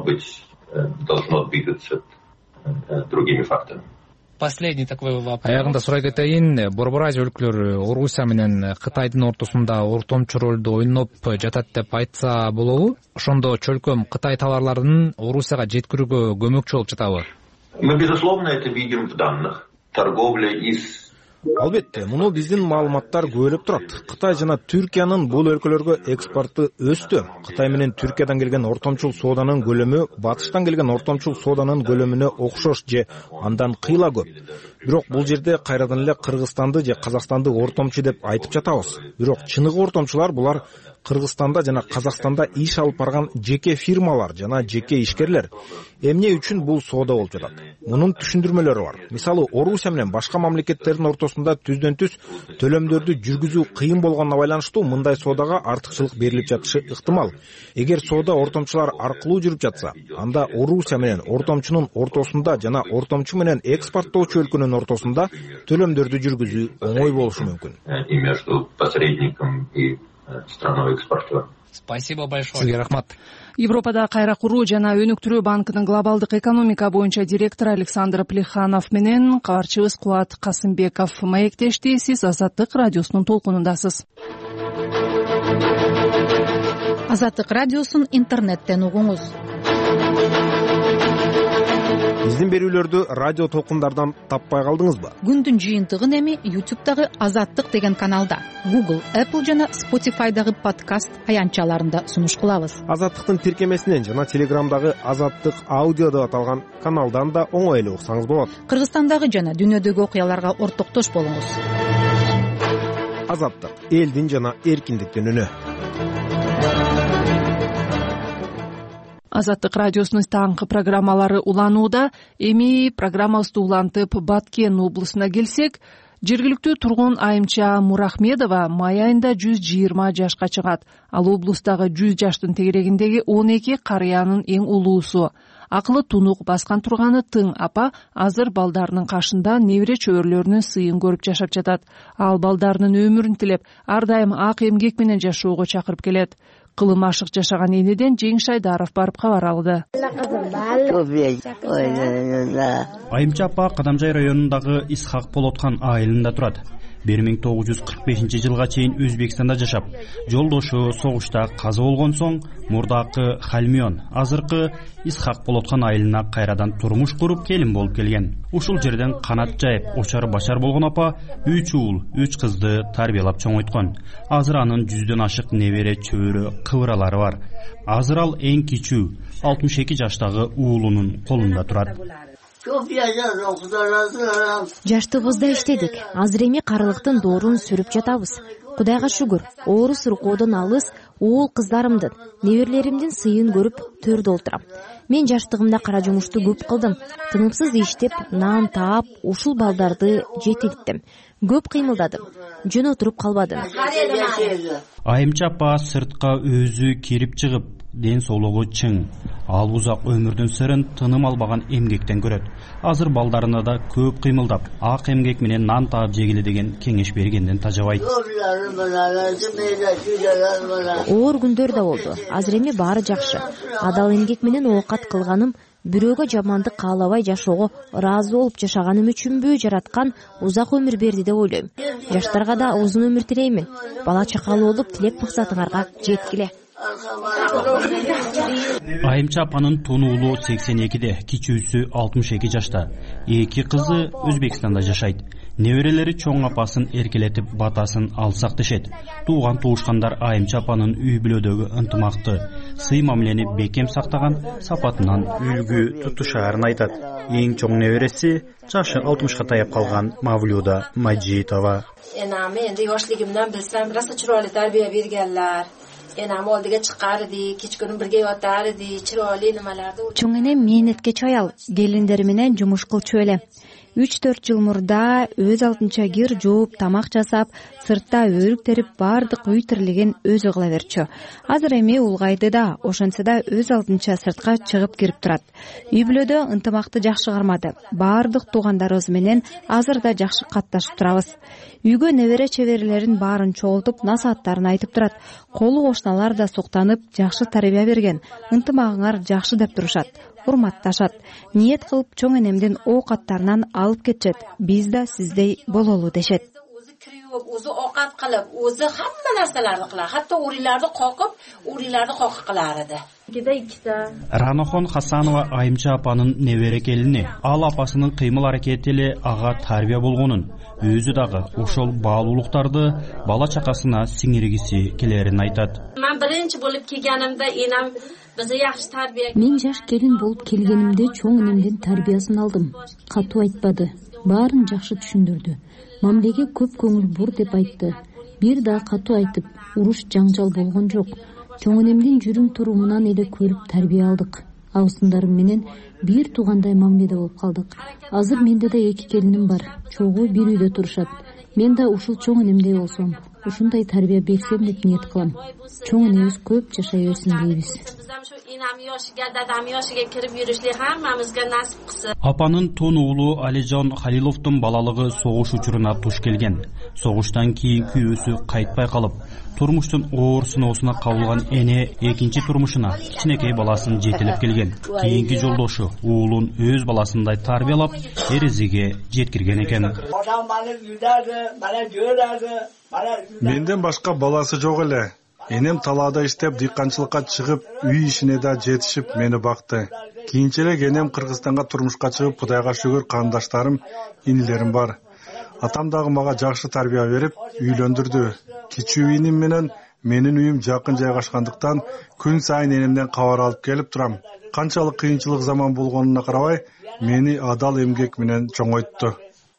двигаться другими факторами. Последний такой вопрос. Аягында сурай кетейин, Борбор Азия өлкөлөрү Орусия менен Кытайдын ортосунда ортомчу ролду ойноп жатат деп айтса болобу? Ошондо чөлкөм Кытай товарларынын Орусияга жеткирүүгө көмөкчү болуп жатабы? Мы безусловно это видим в данных. Торговля из... Албетте, муну биздин маалыматтар күбөлөп турат. Кытай жана Түркиянын бул өлкөлөргө экспорту өстү. Кытай менен Түркиядан келген ортомчул сооданын көлөмү батыштан келген ортомчул сооданын көлөмүнө окшош же андан кыйла көп. Бирок бул жерде кайрадан эле Кыргызстанды же Казакстанды ортомчу деп айтып жатабыз. Бирок чыныгы ортомчулар булар Кыргызстанда жана Казакстанда иш алып барган жеке фирмалар жана жеке ишкерлер. Эмне үчүн бул соода болуп жатат? Мунун түшүндүрмөлөрү бар. Мисалы, Орусия менен башка мамлекеттердин ортосунда түздөн-түз төлөмдөрдү жүргүзүү кыйын болгонуна байланыштуу мындай соодага артыкчылык берилип жатышы ыктымал. Эгер соода ортомчулар аркылуу жүрүп жатса, анда Орусия менен ортомчунун ортосунда жана ортомчу менен экспорттоочу өлкөнүн ортосунда төлөмдөрдү жүргүзүү оңой болушу мүмкүн. И между посредником и страной-экспортером. Спасибо большое. Сизге рахмат. Европада кайра куруу жана өнүктүрүү банкынын глобалдык экономика боюнча директору Александр Плеханов менен кабарчыбыз Кубат Касымбеков маектешти. Сиз Азаттык радиосунун толкунундасыз. Азаттык радиосун интернеттен угуңуз. биздин берүүлөрдү радио толкундардан таппай калдыңызбы? Күндүн жыйынтыгын эми YouTube'дагы Азаттык деген каналда, Google, Apple жана Spotify'дагы подкаст аянтчаларында сунуш кылабыз. Азаттыктын тиркемесинен жана Телеграмдагы Азаттык аудио деп аталган каналдан да оңой эле уксаңыз болот. Кыргызстандагы жана дүйнөдөгү окуяларга ортоктош болуңуз. Азаттык — элдин жана эркиндиктин үнү. Азаттык радиосунун таңкы программалары уланууда. Эми программабызды улантып Баткен облусуна келсек, жергиликтүү тургун Айымча Мурахмедова май айында 120 жашка чыгат. Ал облустагы 100 жаштын тегерегиндеги 12 карыянын эң улуусу. Акылы тунук баскан турганы тың апа азыр балдарынын кашында небере чөбөрлөрүнүн сыйын көрүп жашап жатат. Ал балдарынын өмүрүн тилеп, ар дайым ак эмгек менен жашоого чакырып келет. Кылым ашык жашаган энеден Жеңиш Айдаров барып кабар алды. Айымча апа Кадамжай районундагы Исхак Болоткан айылында турат. 1945-жылга чейин Өзбекстанда жашап, жолдошу согушта каза болгон соң мурдакы Халмион, азыркы Исхак Болоткан айылына кайрадан турмуш куруп келин болуп келген. Ушул жерден канат жайып, очар башар болгон апа 3 уул, 3 кызды тарбиялап чоңойткон. Азыр анын 100дөн ашык небере чөбөрө кыбыралары бар. Азыр ал эң кичүү 62 жаштагы уулунун колунда турат. Жаштыгыбызда иштедик. Азыр эми карылыктын доорун сүрүп жатабыз. Кудайга шүгүр, оору суркоодон алыс уул кыздарымдын, неберлеримдин сыйын көрүп төрдө олтурам. Мен жаштыгымда кара жумушту көп кылдым. Тынымсыз иштеп, нан таап, ушул балдарды жетилттим. Көп кыймылдадым. Жөн отуруп калбадым. Айымча апа сыртка өзү кирип чыгып, ден соолугу чың. Ал узак өмүрдүн сырын тыным албаган эмгектен көрөт. Азыр балдарына да көп кыймылдап, ак эмгек менен нан таап жегиле деген кеңеш бергенден тажабайт. Оор күндөр да болду. Азыр эми баары жакшы. Адал эмгек менен оокат кылганым, бирөөгө жамандык каалабай жашоого ыраазы болуп жашаганым үчүнбү жараткан узак өмүр берди деп ойлойм. Жаштарга да узун өмүр тилеймин. Бала чакалуу болуп тилек максатыңарга жеткиле. Айымча апанын тунуулу 82-де, кичүүсү 62 жашта. 2 кызы Өзбекстанда жашайт. Неберелери чоң апасын эркелетип батасын алсак дешет. Тууган туушкандар Айымча апанын үй бүлөдөгү ынтымакты, сый мамилени бекем сактаган сапатынан үлгү тутушаарын айтат. Эң чоң небереси жашы 60га таяп калган Мавлюда Маджитова. Энами yoshligimdan bilsam, rosa chiroyli tarbiya berganlar. Enam oldiga chiqar edi, kechqurun birga yotar edi, chiroyli nimalarni. Чоң энем мээнеткеч аял, келиндери менен жумуш кылчу эле. 3-4 жыл мурда өз алдынча кир жууп, тамак жасап, сыртта өрүк терип, бардык үй тирлигин өзү кыла берчү. Азыр эми улгайды да, ошентсе да өз алдынча сыртка чыгып кирип турат. Үй бүлөдө ынтымакты жакшы кармады. Бардык туугандарыбыз менен азыр да жакшы катташып турабыз. Үйгө небере чеберлерин баарын чогултуп, насааттарын айтып турат. Колу кошуналар да суктанып, жакшы тарбия берген. Ынтымагыңар жакшы деп турушат. Урматташат. Ниет кылып чоң энемдин оокаттарынан алып кетчет. Биз да сиздей бололу дешет. O'zi ovqat qilib, o'zi hamma narsalarni qilar. Hatto o'rinlarni qoqib qilar edi. Ранохон Хасанова Айымча апанын небере келини. Ал апасынын кыймыл аракети эле ага тарбия болгонун, өзү дагы ошол баалуулуктарды бала чакасына сиңиргиси келерин айтат. Мен биринчи болуп келгенимде энем bizga yaxshi tarbiya. Мен жаш келин болуп келгенимде чоң энемдин тарбиясын алдым. Катуу айтпады, баарын жакшы түшүндүрдү. Мамлеге көп көңүл бур деп айтты. Бир да катуу айтып, уруш жаңжал болгон жок. Чоң энемдин жүрүм турумунан эле көрүп тарбия алдык. Абысындарым менен бир туугандай мамледе болуп калдык. Азыр менде да 2 келиним бар. Чогуу бир үйдө турушат. Мен да ушул чоң энемдей болсом, ушундай тарбия берсем деп ниет кылам. Чоң энебиз көп жашай берсин дейбиз. Апанын тон уулу Алижан Халиловдун балалыгы согуш учуруна туш келген. Согуштан кийин күйөөсү кайтпай калып, турмуштун оор сыноосуна кабылган эне экинчи турмушуна кичинекей баласын жетелеп келген. Кийинки жолдошу уулун өз баласындай тарбиялап, эрезиге жеткирген экен. Менден башка баласы жок эле. Энем талаада иштеп, дыйканчылыкка чыгып, үй ишине да жетишип мени бакты. кийинче эле энем Кыргызстанга турмушка чыгып, Кудайга шүгүр карындаштарым, инилерим бар. Атам дагы мага жакшы тарбия берип, үйлөндүрдү. Кичүү иним менен менин үйүм жакын жайгашкандыктан күн сайын энемден кабар алып келип турам. Канчалык кыйынчылык заман болгонуна карабай, мени адал эмгек менен чоңойтtu.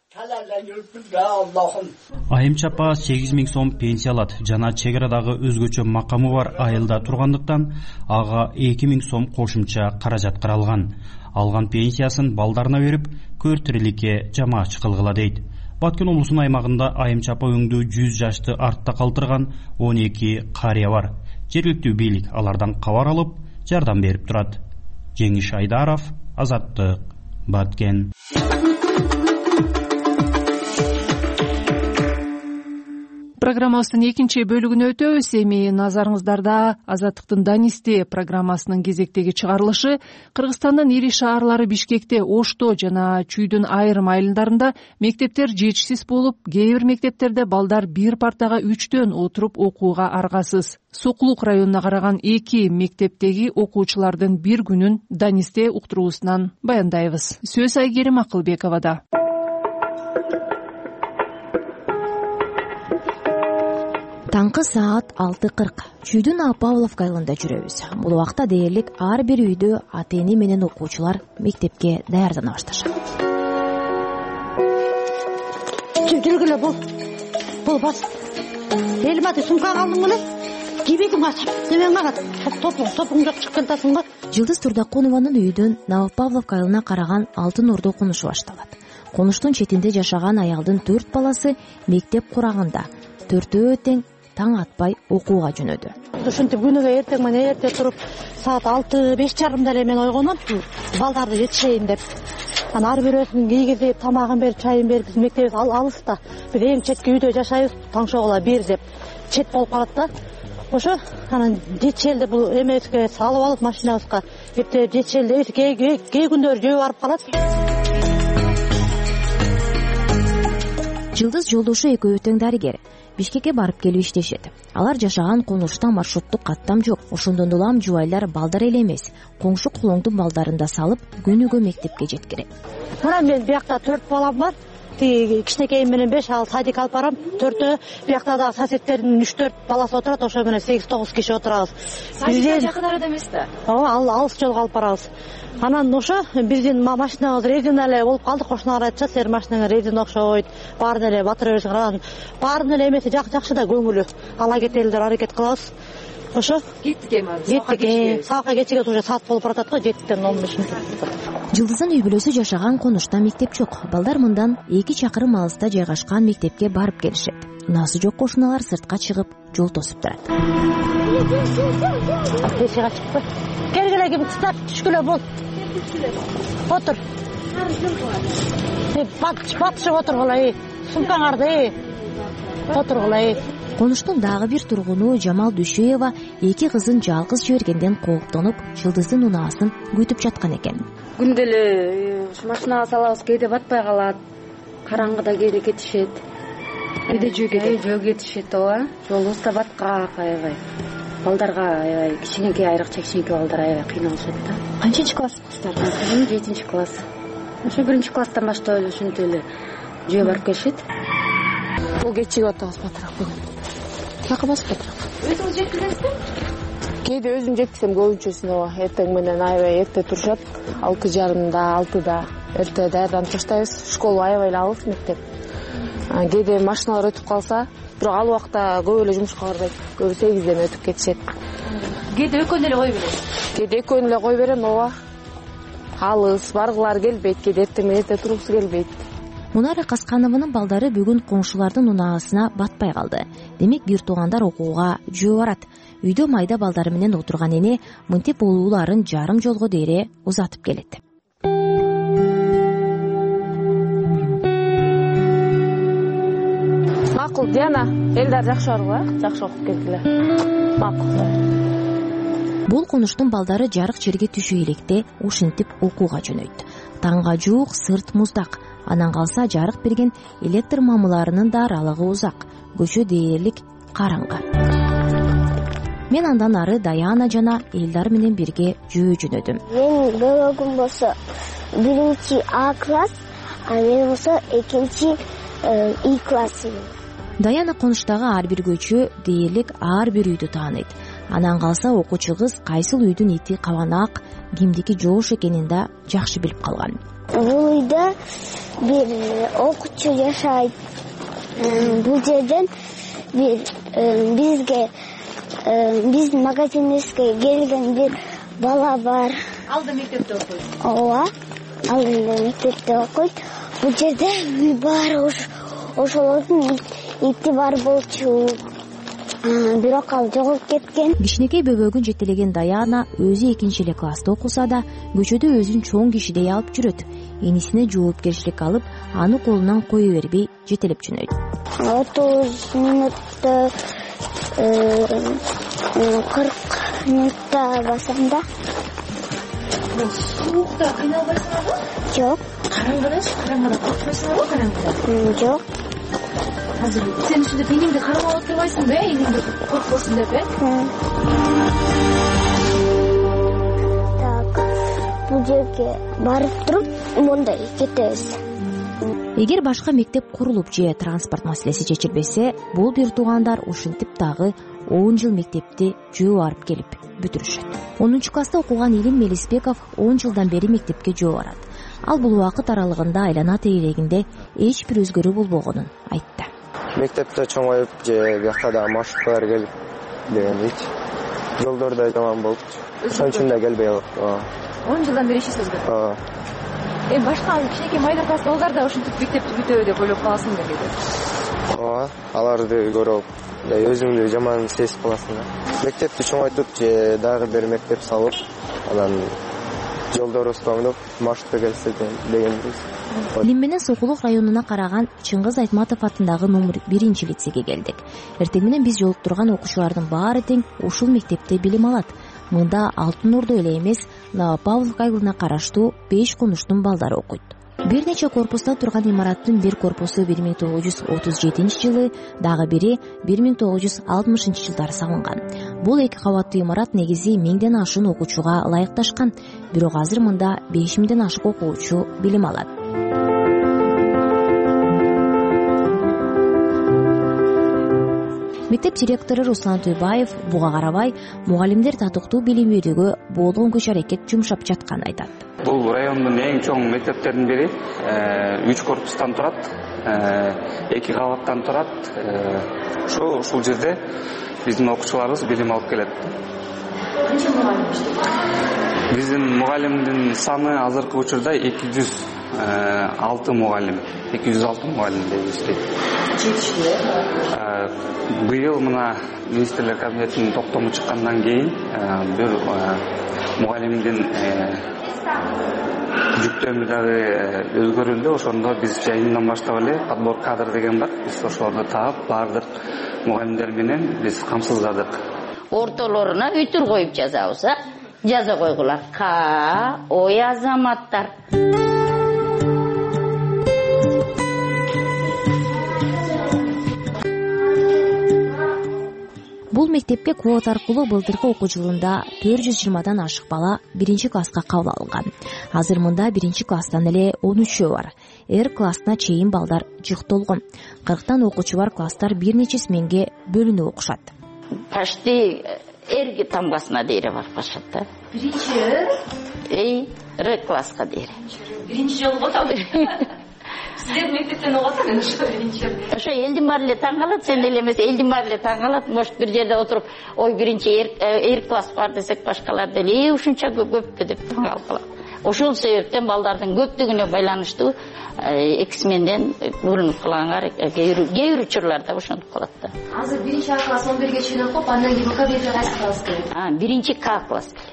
Айым чапа 8.000 сом пенсия алат жана чек арадагы өзгөчө макамы бар айылда тургандыктан ага 2.000 сом кошумча каражат каралган. Алган пенсиясын балдарына берип, 4 тирликке жамаачы кылгыла дейт. Баткен облусунун аймагында айым чапа өңдүү 100 жашты артта калтырган 12 карыя бар. Жергиликтүү бийлик алардан кабар алып, жардам берип турат. Жеңиш Айдаров, Азаттык, Баткен. Программабыздын экинчи бөлүгүнө өтөбүз. Эми назарыңыздарда Азаттыктын Данисти программасынын кезектеги чыгарылышы. Кыргызстандын ири шаарлары Бишкекте, Ошто жана Чүйдүн айрым айылдарында мектептер жетишсиз болуп, кээ бир мектептерде балдар бир партага 3төн отуруп окууга аргасыз. Сокулук районуна караган 2 мектептеги окуучулардын бир күнүн Данисте уктуруусунан баяндайбыз. Сөз Айгерим Акылбековада. Таңкы саат 6:40 Чүйдүн Павловка айылында жүрөбүз. Бул убакта дээрлик ар бир үйдө ата-эне менен окуучулар мектепке даярдана башташат. Жүргүлө бул бас. Элматы сумкага алдың беле? Кибетиң ачып, немен калат? Топуң жок чыгып келатсың го. Жылдыз Турдакунованын үйдөн Новопавловка айылына караган Алтын Ордо конушу башталат. Конуштун четинде жашаган аялдын 4 баласы мектеп кураганда, 4-өө тең таң атпай окууга жөнөдү. Ушинтип күнүгө эртең менен эрте туруп, саат 6:30 эле мен ойгонуп, балдарды жетишейин деп. Аны ар бирөөсүнүн кийгизип, тамагын берип, чайын берип, биздин мектебибиз алыста. Биз эң четки үйдө жашайбыз, Таңшогола 1 деп чет болуп калат да. Ошо анан жетишелде бул эмебизге салып алып машинабызга эптеп жетишелде кээ күндөр жөө барып калат. Жылдыз жолдошу экөө тең дарыгер. Бишкекке барып келип иштешет. Алар жашаган конушта маршруттук каттам жок. Ошондон улам жубайлар балдар эле эмес, коңшу кулоңдун балдарын да салып, күнүгө мектепке жеткирет. Мына мен биякта 4 балам бар. Тиги кичинекейим менен 5 ал садик алып барам. 4-өө биякта да соседтердин 3-4 баласы отурат. Ошо менен 8-9 киши отурабыз. Садикке жакын арада эмес да. Ооба, алыс жолго алып барабыз. Анан ошо биздин машинабыз резина эле болуп калды. Кошуналар айтышат, сен машинаңа резина окшойт, баарын эле батыра бериш караган. Баарын эле эмеси жакшы да көңүлү. Ала кетелдер аракет кылабыз. Ошо кеттик эми. Саакка кечиге уже саат болуп баратат го, 7-тен 15 мүнөт. Жылдыздын үй бүлөсү жашаган конушта мектеп жок. Балдар мындан 2 чакырым алыста жайгашкан мектепке барып келишет. Унасы жок кошуналар сыртка чыгып, жол тосуп турат. Эшикке чыкпы. Келгиле ким кыстап түшкүлө бол. Отур. Батышып отургула, сумкаңарды. Отургула. Конуштун дагы бир тургуну Жамал Дүшөева 2 кызын жалгыз жибергенден кооптонуп, Жылдыздын унаасын күтүп жаткан экен. Күндө эле машинага салабыз, кээде батпай калат. Караңгыда кээде кетишет. Кээде жөө кетишет, ооба. Жолубуз да баткак аябай. Балдарга аябай кичинекей, айрыкча кичинекей балдар аябай кыйналышат да. Канчынчы класстар? 7-нчи класс. Ошо 1-нчи класстан баштап эле ушинтип эле жөө барып келишет. Бул кечиге отабыз батыраак бүгүн. Какы басып батыраак. Өзүңүз жеткизесизби? Кээде өзүм жеткизсем, көбүнчөсүн ооба. Эртең менен аябай эрте турушат. 6:30, 6-да эрте даярданып баштайбыз. Школа аябай эле алыс мектеп. Кээде машиналар өтүп калса, бирок ал убакта көп эле жумушка барбайт. Көбү 8ден өтүп кетишет. Кээде экөөнү эле кой бересиз? Кээде экөөнү эле кой берем, ооба. Алыс, баргылар келбейт, кээде эртең менен эрте тургусу келбейт. Мунара Касканованын балдары бүгүн коңшулардын унаасына батпай калды. Демек бир туугандар окууга жөө барат. Үйдө майда балдары менен отурган эне мынтип улууларын жарым жолго дейре узатып келет. Макул, Диана, элдер жакшы барбы? Жакшы окуп келдилер. Макул. Бул конуштун балдары жарык жерге түшүү электе ушинтип окууга жөнөйт. Таңга жуук сырт муздак. Анан калса жарык берген электр мамыларынын да аралыгы узак. Көчө дээрлик караңгы. Мен андан ары Даяна жана Элдар менен бирге жөө жөнөдүм. Менин бөлөгүм болсо 1-А класс, а мен болсо 2-И класс. Даяна конуштагы ар бир көчө дээрлик ар бир үйдү тааныйт. Анан калса окуучу кыз кайсыл үйдүн ити кабанак, кимдики жоош экенин да жакшы билип калган. Бул үйдө бир окуучу жашайт. Бул жерден биздин магазинибизге келген бир бала бар. Ал да мектепте окуйт. Ооба, ал да мектепте окуйт. Бул жерде үй бар, ошолордун ити бар болчу. Бирок ал жоголуп кеткен. Кичинекей бөбөгүн жетелеген Даяна өзү 2-эле класста окуса да, көчөдө өзүн чоң кишидей алып жүрөт. Энисине жоопкерчилик алып, аны колунан кое бербей жетелеп жөнөйт. 30 мүнөттө 40 мүнөттө басам да. Суукта кыйналбайсыңарбы? Жок. Караңгыда коркпойсуңарбы караңгыда? Жок. Азыр сен ушинтип энеңди кармап алып турбайсыңбы, энеңди коркпосун деп, Так, бул жерге барып туруп, мондай кетебиз. Эгер башка мектеп курулуп же транспорт маселеси чечилбесе, бул бир туугандар ушинтип дагы 10 жыл мектепти жөө барып келип бүтүрүшөт. 10 класста окуган Илим Мелисбеков 10 жылдан бери мектепке жөө барат. Ал бул убакыт аралыгында айлана тейлегинде эч бир өзгөрүү болбогонун айтты. Мектепте чоңоюп же биякта да маршруттар келип дегендей. Жолдор да жаман болуп, ошон үчүн да келбей калып. 10 жылдан бери ишсизби? Башка кичинекей майда класс балдар да ушинтип мектепти бүтөбү деп ойлоп каласың да кээде. Ооба, аларды көрүп, өзүңдү жаман сезип каласың да. Мектепти чоңойтуп же дагы бир мектеп салып, анан жолдорубуз тоңдоп, маршрутта келсе дегенбиз. Илим менен Сокулук районуна караган Чыңгыз Айтматов атындагы номер 1 лицейге келдик. Эртең менен биз жолуктурган окуучулардын баары тең ушул мектепте билим алат. Мында Алтын Ордо эле эмес, Новопавловка айылына караштуу 5 конуштун балдары окуйт. Бир нече корпустан турган имараттын бир корпусу 1937-жылы, дагы бири 1960-жылдары салынган. Бул 2 кабаттуу имарат негизи 1000ден ашуун окуучуга ылайыкташкан, бирок азыр мында 5000ден ашык окуучу билим алат. Мектеп директору Руслан Туйбаев буга карабай мугалимдер татыктуу билим берүүгө болгон күч аракет жумшап жатканын айтат. Бул райондун эң чоң мектептеринин бири, 3 корпустан турат, 2 кабаттан турат. Ушул жерде биздин окуучуларыбыз билим алып келет. Канча мугалим иштейт? Биздин мугалимдин саны азыркы учурда 206 мугалим. 206 мугалим иштейт. Быйыл мына министрлер кабинетинин токтому чыккандан кийин бир мугалимдин жүктөмү дагы өзгөрүлдү. Ошондо биз жайынан баштап эле подбор кадр деген бар. Биз ошолорду таап, баардык мугалимдер менен биз камсыздадык. Ортолоруна үтүр коюп жазабыз, жаза койгула. Ой азаматтар. Бул мектепке квота аркылуу былтыркы окуу жылында 420дан ашык бала 1-класска кабыл алынган. Азыр мында 1-класстан эле 13 бар. Классына чейин балдар жыктолгон. 40тан окуучу бар класстар бир нече сменге бөлүнүп окушат. Почти эрги тамгасына дейре барышат да. 1 класска дейре. 1-жолу отабы. Сиздер мектептен окутасыңар ошо биринчи. Ошо элдин баары эле таң калат, сен эле эмес, элдин баары эле таң калат. Может бир жерде отуруп, ой биринчи класс бар десек, башкалар деле ушунча көппү деп таң калат. Ошол себептен балдардын көптүгүнө байланыштуу эксменден бөлүнүп калганга кээ бир учурларда ошентип калат да. Азыр 1-А класс 11ге чейин окуп, андан кийин КБ кайсы класс келет? 1-К класс келет.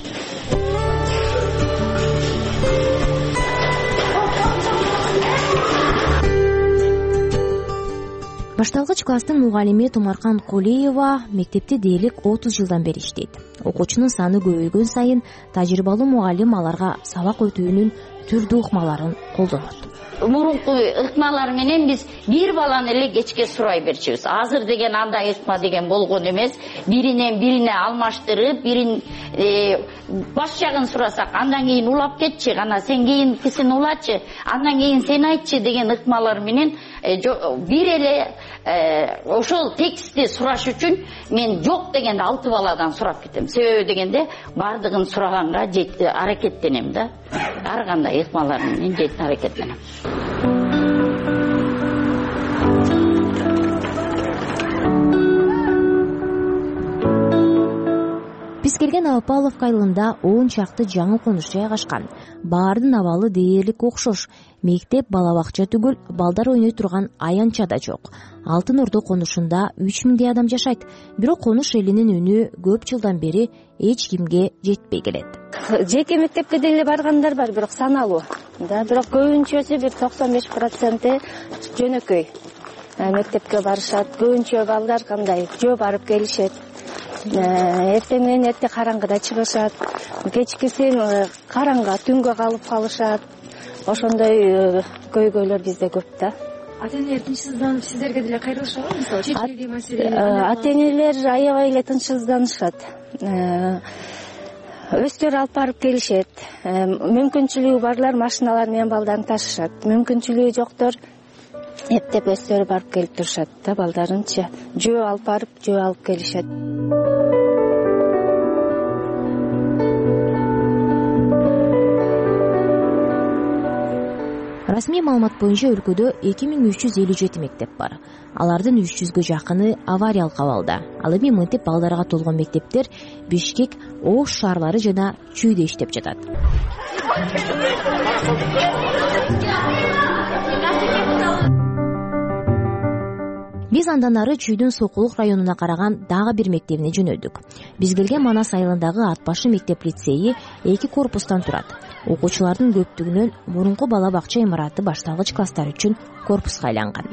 Башталгыч класстын мугалими Тумаркан Кулиева мектепте дээрлик 30 жылдан бери иштейт. Окуучунун саны көбөйгөн сайын тажрыйбалуу мугалим аларга сабак өтүүнүн түрдүү ыкмаларын колдонот. Мурунку ыкмалар менен биз бир баланы эле кечке сурай берчүбүз. Азыр деген андай ыкма деген болгон эмес. Биринен бирине алмаштырып, бирин баш жагын сурасак, андан кийин улап кетчи, ана сен кийинкисин улачы, андан кийин сен айтчы деген ыкмалар менен бир эле ошол текстти сураш үчүн мен жок дегенде 6 баладан сурап кетем. Себеби дегенде бардыгын сураганга аракеттенем да. Ар кандай ыкмалар менен аракеттенем. Биз келген Апаловка айылында 10 чакты жаңы конуш жайгашкан. Баардын абалы дээрлик окшош. Мектеп, бала бакча түгүл, балдар ойной турган аянча да жок. Алтын Ордо конушунда 3000 адам жашайт. Бирок конуш элинин үнү көп жылдан бери эч кимге жетпей келет. Жеке мектепке деле баргандар бар, бирок саналуу. Да, бирок көбүнчөсү бир 95% жөнөкөй мектепке барышат. Көбүнчө балдар кандай жөө барып келишет. Эртең менен эрте караңгыда чыгышат. Кечкисин караңга түнгө калып калышат. Ошондой көйгөйлөр бизде көп да. Ата-энелер тынчсызданып сиздерге деле кайрылышабы? Мисалы, чечилген маселе. Ата-энелер аябай эле тынчсызданышат. Өздөрү алып барып келишет. Мүмкүнчүлүгү барлар машиналар менен балдарын ташышат. Мүмкүнчүлүгү жоктор эптеп өздөрү барып келип турушат да, балдарынчы. Жөө алып барып, жөө алып келишет. Расмий маалымат боюнча өлкөдө 2357 мектеп бар. Алардын 300гө жакыны авариялык абалда. Ал эми мынтип балдарга толгон мектептер Бишкек, Ош шаарлары жана Чүйдө иштеп жатат. Биз андан ары Чүйдүн Сокулук районуна караган дагы бир мектебине жөнөдүк. Биз келген Манас айылындагы Ат башы мектеп лицейи 2 корпустан турат. Окуучулардын көптүгүнөн мурунку бала бакча имараты башталгыч класстар үчүн корпуска айланган.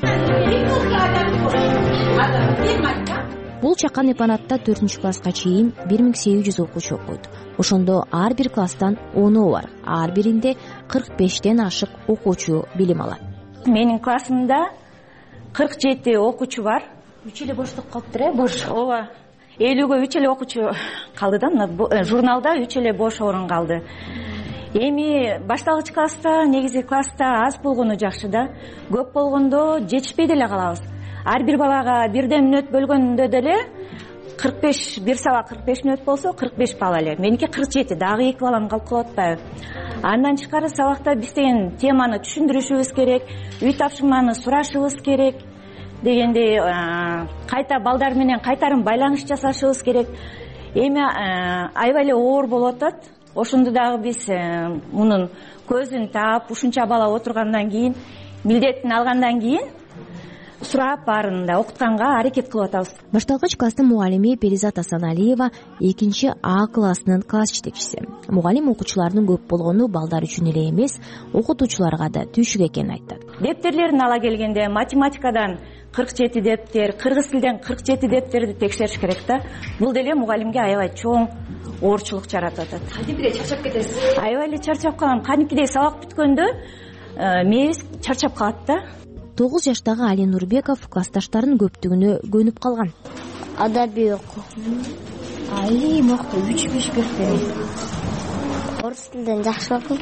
Бул чакан эпанатта 4-класска чейин 1800 окуучу окуйт. Ошондо ар бир класстан 10 бар. Ар биринде 45тен ашык окуучу билим алат. Менин классымда 47 окуучу бар. 3 эле боштук калыптыр, бош. Ооба. 50гө 3 эле окуучу калды да, мына журналда 3 эле бош орун калды. Эми башталгыч класста, негизи класста аз болгону жакшы да. Көп болгондо жетишпей деле калабыз. Ар бир балага бирден мүнөт бөлгөндө деле 45, бир сабак 45 мүнөт болсо 45 бала эле. Меники 47, дагы 2 балам калып калып атпайбы? Андан тышкары сабакта биз деген теманы түшүндүрүшүбүз керек, үй тапшырманы сурашыбыз керек дегендей, кайта балдар менен кайтарым байланыш жасашыбыз керек. Эми аябай эле оор болуп атат. Ошондо дагы биз мунун көзүн таап, ушунча бала отургандан кийин, милдетин алгандан кийин сурап баарын да окутканга аракет кылып атабыз. Башталгыч класстын мугалими Перизат Асаналиева 2А классынын класс жетекчиси. Мугалим окуучулардын көп болгону балдар үчүн эле эмес, окутуучуларга да түйшүк экенин айтат. Дептердерин ала келгенде математикадан 47 дептер, кыргыз тилден 47 дептерди текшериш керек да. Бул деле мугалимге аябай чоң оорчулук жаратып атат. Кадимкидей чарчап кетесиз? Аябай эле чарчап калам. Кадимкидей сабак бүткөндө мээбиз чарчап калат да. 9 жаштагы Али Нурбеков классташтарынын көптүгүнө көнүп калган. Адабий окуу. Али мыкты 3-5 берет. Орус тилден жакшы окуйм.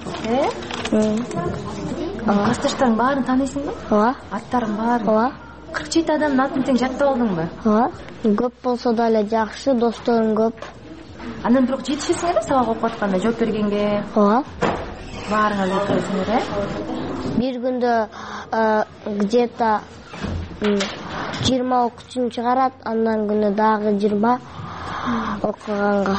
Классташтардын баарын тааныйсыңбы? Ооба. Аттарын баарын? Ооба. 47 адамдын атын тең жаттап алдыңбы? Ооба. Көп болсо деле жакшы, досторум көп. Андан бирок жетишесиңер да сабак окуп атканда жооп бергенге? Ооба. Баарыңа жетесиңер, э? Бир күндө где-то 20 окуучуну чыгарат, андан күнү дагы 20 окуганга.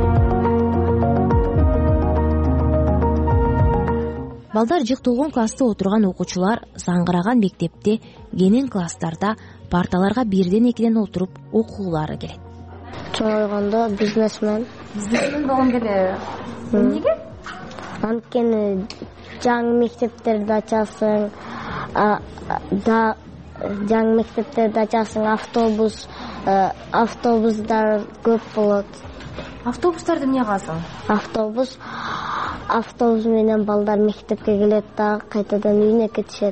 Балдар жыктолгон класста отурган окуучулар заңгыраган мектепте кенен класстарда парталарга бирден экиден отуруп окуулары келет. Чоңойгондо бизнесмен. Бизнесмен болгон келе. Эмнеге? Анткени жаңы мектептерди ачасың, жаңы мектептерди ачасың, автобустар көп болот. Автобустарды эмне кыласың? Автобус автобус менен балдар мектепке келет, дагы кайтадан үйүнө кетишет.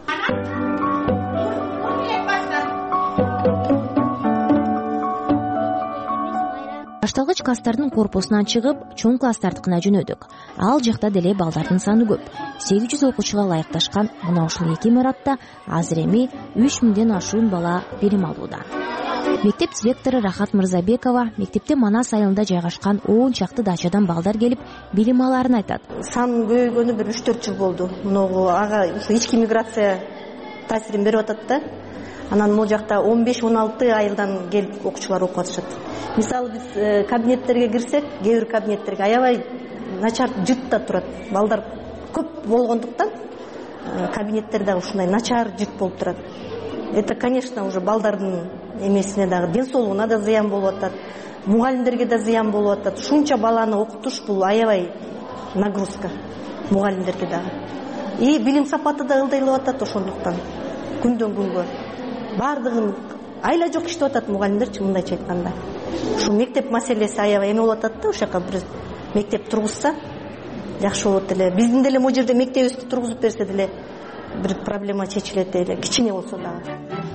башталгыч класстардын корпусунан чыгып, чоң класстардыкына жөнөдүк. Ал жакта деле балдардын саны көп. 800 окуучуга ылайыкташкан мына ушул эки имаратта азыр эми 3000ден ашуун бала билим алууда. Мектеп директору Рахат Мырзабекова мектепте Манас айылында жайгашкан 10 чакты дачадан балдар келип билим алаарын айтат. Сан көбөйгөнү бир 3-4 жыл болду. Мунугу ага ички миграция таасирин берип атат да. Анан могу жакта 15-16 айылдан келип окуучулар окуп атышат. Мисалы биз кабинеттерге кирсек, кээ бир кабинеттерге аябай начар жытта турат. Балдар көп болгондуктан кабинеттер дагы ушундай начар жыт болуп турат. Это, конечно, уже балдардын эмесине дагы, ден соолугуна да зыян болуп атат, мугалимдерге да зыян болуп атат. Ушунча баланы окутуш бул аябай нагрузка мугалимдерге дагы. И билим сапаты да ылдыйлап атат ошондуктан. Күндөн күнгө бардыгын айла жок иштеп атат мугалимдерчи, мындайча айтканда. Ушу мектеп маселеси аябай эме болуп атат да, ошол жака бир мектеп тургузса жакшы болот деле. Биздин деле могу жерде мектебибизди тургузуп берсе деле бир проблема чечилет эле, кичине болсо дагы.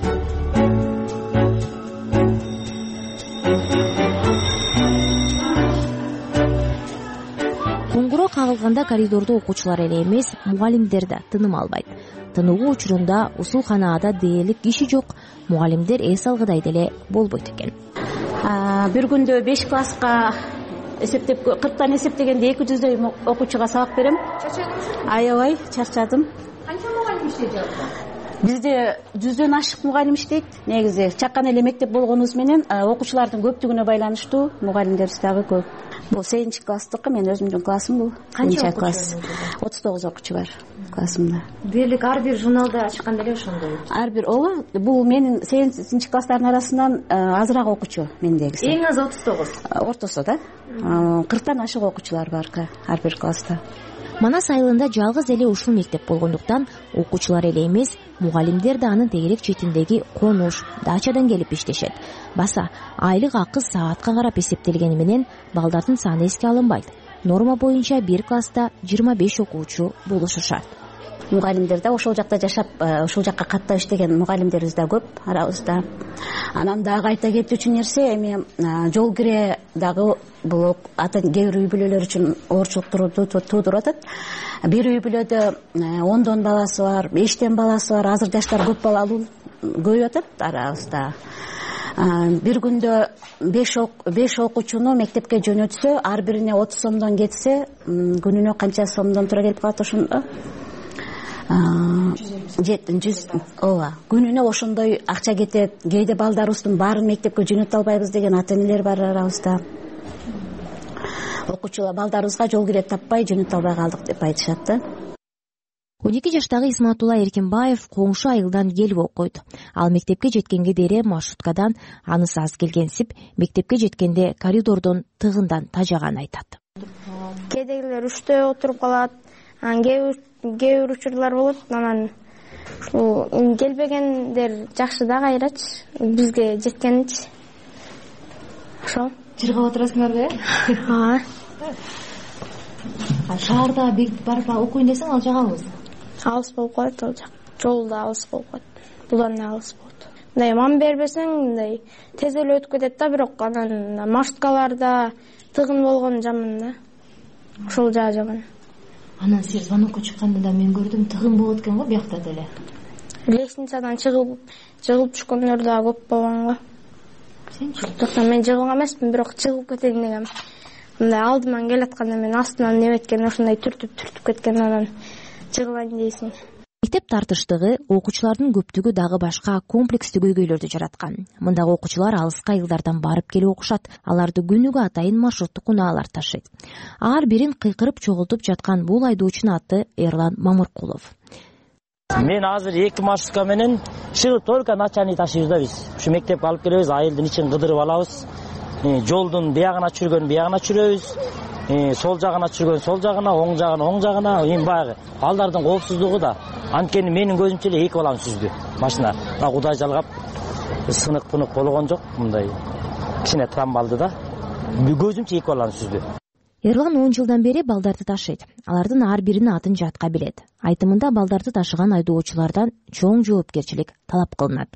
Коңгуроо кагылганда коридордо окуучулар эле эмес, мугалимдер да тыным албайт. Тынугу учурунда усулканаада дээрлик киши жок, мугалимдер эс алгыдай деле болбойт экен. Бир күндө 5 класска эсептеп 40тан эсептегенде 200дөй окуучуга сабак берем. Аябай чарчадым. Канча мугалим иштейт? Бизде 100дөн ашык мугалим иштейт. Негизи чакан эле мектеп болгонубуз менен окуучулардын көптүгүнө байланыштуу мугалимдерибиз дагы көп. Бул 8 класстыкы, мен өзүмдүн классым бул. Канча класс? 39 окуучу бар классымда. Дээрлик ар бир журналда ачканда эле ошондой. Ар бир, ооба, бул менин 8 класстардын арасынан азыраак окуучу мендегиси. Эң аз 39. Ортосу да. 40тан ашык окуучулар бар ар бир класста. Манас айылында жалгыз эле ушул мектеп болгондуктан окуучулар эле эмес, мугалимдер да анын тегерек четиндеги конуш, дачадан келип иштешет. Баса айлык акы саатка карап эсептелгени менен балдардын саны эске алынбайт. Норма боюнча бир класста 25 окуучу болушу шарт. Мугалимдер да ошол жакта жашап, ошол жакка каттап иштеген мугалимдерибиз да көп арабызда. Анан дагы айта кетүүчү нерсе, эми жол кире дагы бул ата кээ бир үй бүлөлөр үчүн оорчулук туудуруп атат. Бир үй бүлөдө 10дон баласы бар, 5тен баласы бар, азыр жаштар көп балалуу көбөйүп атат арабызда. Бир күндө 5 окуучуну мектепке жөнөтсө, ар бирине 30 сомдон кетсе, күнүнө канча сомдон туура келип калат ошондо? 100, ооба, күнүнө ошондой акча кетет. Кээде балдарыбыздын баарын мектепке жөнөтө албайбыз деген ата энелер бар арабызда. Окуучулар балдарыбызга жол кире таппай жөнөтө албай калдык деп айтышат да. 12 жаштагы Исматулла Эркинбаев коңшу айылдан келип окуйт. Ал мектепке жеткенге дере маршруткадан анысы аз келгенсип, мектепке жеткенде коридордон тыгындан тажаган айтат. Кээдегилер 3тө отуруп калат, кээ бир учурлар болот, анан ушул келбегендер жакшы да кайрач, бизге жеткенчи. Ошо. Жыргап отурасыңарбы? Шаарда барып окуйн десең ал жак алыс. Алыс болуп калат ал жак. Жол да алыс болуп калат. Будан алыс болот. Мындай мам бербесең, мындай тез эле өтүп кетет да, бирок анан маршруткаларда тыгын болгон жаман да. Ошол жагы жаман. Анан сиз звонокко чыкканда да мен көрдүм, тыгын болот экен го биякта деле. Лестницадан чыгып түшкөндөр да көп болгон го. Сенчи? Мен жыгылган эмесмин, бирок чыгып кетейин дегем. Мындай алдыман келатканда мен астынан небеткен, ошондой түртүп кеткен, анан жыгылайын дейсиң. Мектеп тартыштыгы окуучулардын көптүгү дагы башка комплекстүү көйгөйлөрдү жараткан. Мындагы окуучулар алыска айылдардан барып келип окушат. Аларды күнүгө атайын маршруттук унаалар ташыйт. Ар бирин кыйкырып чогултуп жаткан бул айдоочунун аты Эрлан Мамыркулов. Мен азыр 2 маршрутка менен чыгып только начальный ташыйбыз да биз. Ушу мектепке алып келебиз, айылдын ичин кыдырып алабыз. Жолдун биягына чүргөн биягына чүрөбүз. Сол жагына чүргөн сол жагына, оң жагына, эми баягы балдардын коопсуздугу да. Анткени менин көзүмчө эле 2 баланы сүздү машина. А Кудай жалгап сынык-пынык болгон жок, мындай кичине травма алды да. Көзүмчө 2 баланы сүздү. Эрлан 10 жылдан бери балдарды ташыйт. Алардын ар биринин атын жатка билет. Айтымында балдарды ташыган айдоочулардан чоң жоопкерчилик талап кылынат.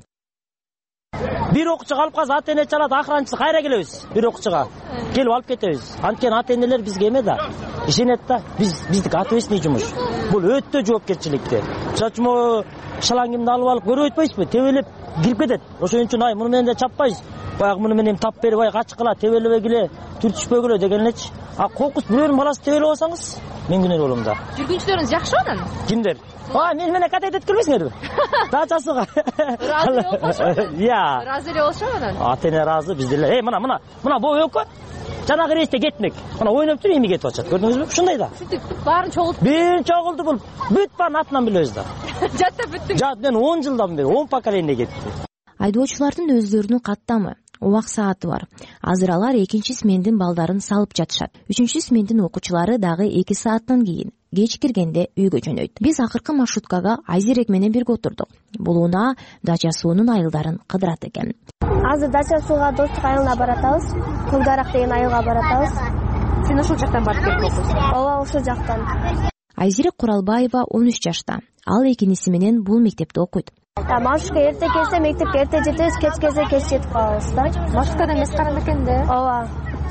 Бир окуучу калып калса ата эне чалат, охранчысы кайра келебиз. Бир окуучуга келип алып кетебиз. Анткени ата энелер бизге эме да, ишенет да. Биздики ответственный жумуш. Бул өтө жоопкерчиликти. Чачмо шлангымды алып көрбөйтпөйсүзбү? Тебелеп кирип кетет. Ошон үчүн муну менен да чаппайбыз. Баягы муну менен тап берип, качкыла, тебелебегиле, түртүшпөгүлө деген элечи. Кокус бирөөнүн баласы тебелеп алсаңыз, мен күнөө болом да. Жүргүнчүлөрүңүз жакшы анан? Кимдер? Мен менен ката этип келбейсиңерби? Дачасыга. Разы болушпу? Я. Разы эле болушпу анан? Ата эне разы, биз деле. Мына боо экөө. Жанагы рейсте кетмек. Мына ойноп туруп эми кетип атышат. Көрдүңүзбү? Ушундай да. Сүтүп баарын чогултуп. Бир чогулду бул. Бүт баарын атынан билебиз да. Жаттап бүттүң. Жат мен 10 жылдан бери 10 поколение кетти. Айдоочулардын өздөрүнүн каттамы, убак сааты бар. Азыр алар 2 смендин балдарын салып жатышат. 3 смендин окуучулары дагы 2 сааттан кийин кеч киргенде үйгө жөнөйт. Биз акыркы маршруткага Айзерек менен бирге отурдук. Бул унаа Дача суунун айылдарын кыдырат экен. Азыр Дача сууга Достук айылына баратабыз. Көлдарак деген айылга баратабыз. Сен ошол жактан барып келдиң? Ооба, ошол жактан. Айзерек Куралбаева 13 жашта. Ал экиниси менен бул мектепте окуйт. Маршрутка эрте келсе мектепке эрте жетебиз, кеч келсе кеч жетип калабыз да. Маршруткадан эмес караңды экен да. Ооба.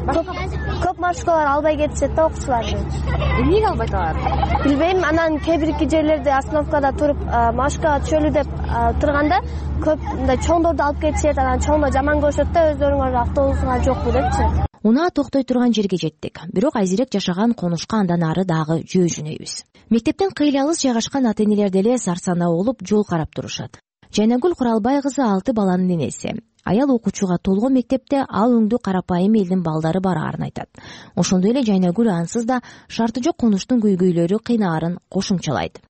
Көп маршруткалар албай кетишет да окуучуларды. Эмнеге албайт алар? Билбейм, анан кээ бирки жерлерде остановкада туруп маршруткага түшөлү деп турганда көп мындай чоңдорду алып кетишет, анан чоңдор жаман көрүшөт да, өздөрүңөр автобусуңа жокпу депчи. Унаа токтой турган жерге жеттик. Бирок Айзерек жашаган конушка андан ары дагы жөнөйбүз. Мектептен кыйла алыс жайгашкан ата энелер деле сарсанаа болуп жол карап турушат. Жайнагүл Куралбай кызы 6 баланын энеси. Аял окуучуга толгон мектепте ал өңдүү карапайым элдин балдары бараарын айтат. Ошондой эле Жайнагүл ансыз да шарты жок конуштун көйгөйлөрү кыйнаарын кошумчалайт.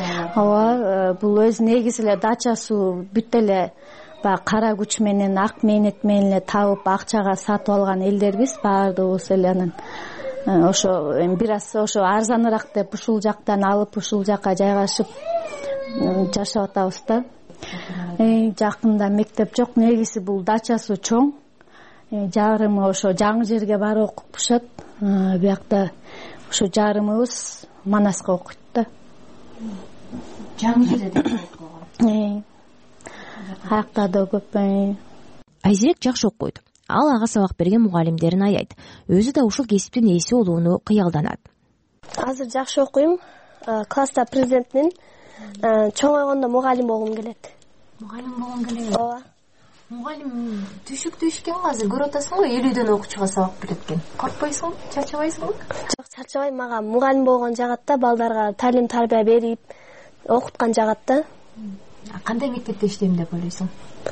Ооба, бул өз негизи эле Дача суу бүт эле кара күч менен, ак мээнет менен эле табып акчага сатып алган элдербиз баардыгыбыз эле. Анан ошо бир аз ошо арзаныраак деп ушул жактан алып ушул жака жайгашып жашап атабыз да. Жакында мектеп жок, негизи бул Дача суу чоң. Жарымы ошо жаңы жерге барып окупушат. Биякта ошо жарымыбыз Манаска окуйт да. Жаңы жерде окуйт. Аякта да көп. Айзерек жакшы окуйт. Ал ага сабак берген мугалимдерин аябайт. Өзү да ушул кесиптин ээси болууну кыялданат. Азыр жакшы окуйм. Класста президенттин чоңойгондо мугалим болгум келет. Мугалим болгум келет. Ооба. Мугалим түшүктүү иш экен, азыр көрүп атасың го, 50дөн окуучуга сабак берет экен. Коркпойсуңбу? Чачабайсыңбы? Жок, чачабайм. Мага мугалим болгон жагат да, балдарга талим тарбия берип окуткан жагат да. Кандай мектепте иштейм деп ойлойсуң?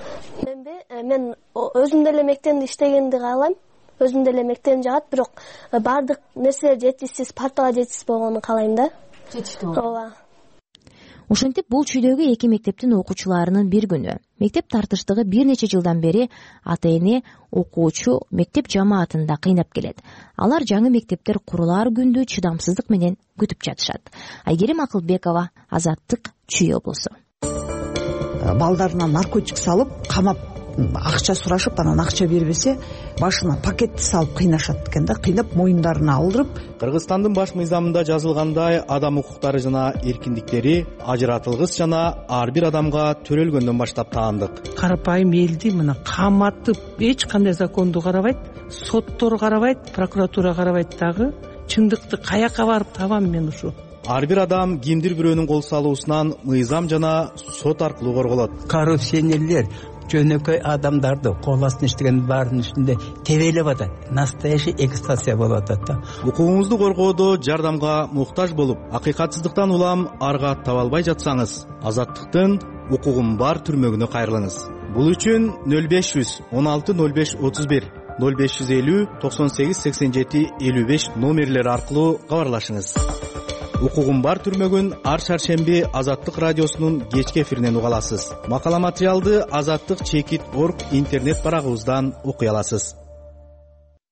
Мен өзүм деле мектепте иштегенди каалайм. Өзүм деле мектебим жагат, бирок баардык нерселер жетишсиз, парталар жетишсиз болгонун каалайм да. Жетиштүү. Ооба. Ошентип бул чүйдөгү 2 мектептин окуучуларынын бир күнү. Мектеп тартыштыгы бир нече жылдан бери ата эне, окуучу, мектеп жамаатында кыйнап келет. Алар жаңы мектептер курулар күндү чыдамсыздык менен күтүп жатышат. Айгерим Акылбекова, Азаттык, Чүй облусу. Балдарына наркотик салып, камап, акча сурашып, анан акча бербесе, башына пакетти салып кыйнашат экен да, кыйнап моюндарына алдырып. Кыргызстандын баш мыйзамында жазылгандай, адам укуктары жана эркиндиктери ажыратылгыс жана ар бир адамга төрөлгөндөн баштап таандык. Карапайым элди мына каматып, эч кандай законду карабайт, соттор карабайт, прокуратура карабайт дагы. Чындыкты каяка барып табам мен ушу? Ар бир адам кимдир бирөөнүн кол салуусунан мыйзам жана сот аркылуу корголот. Коррупционерлер жөнөкөй адамдарды кол астына иштеген баарынын үстүндө тебелеп атат. Настоящий экстация болуп атат да. Укугуңузду коргоодо жардамга муктаж болуп, акыйкатсыздыктан улам арга таба албай жатсаңыз, Азаттыктын укугум бар түрмөгүнө кайрылыңыз. Бул үчүн 0500 16 05 31 0550 98 87 55 номерлери аркылуу кабарлашыңыз. Укугум бар түрмөгүн ар шаршемби Азаттык радиосунун кечки эфиринен уга аласыз. Макала материалды Азаттык _org интернет барагыбыздан окуй аласыз.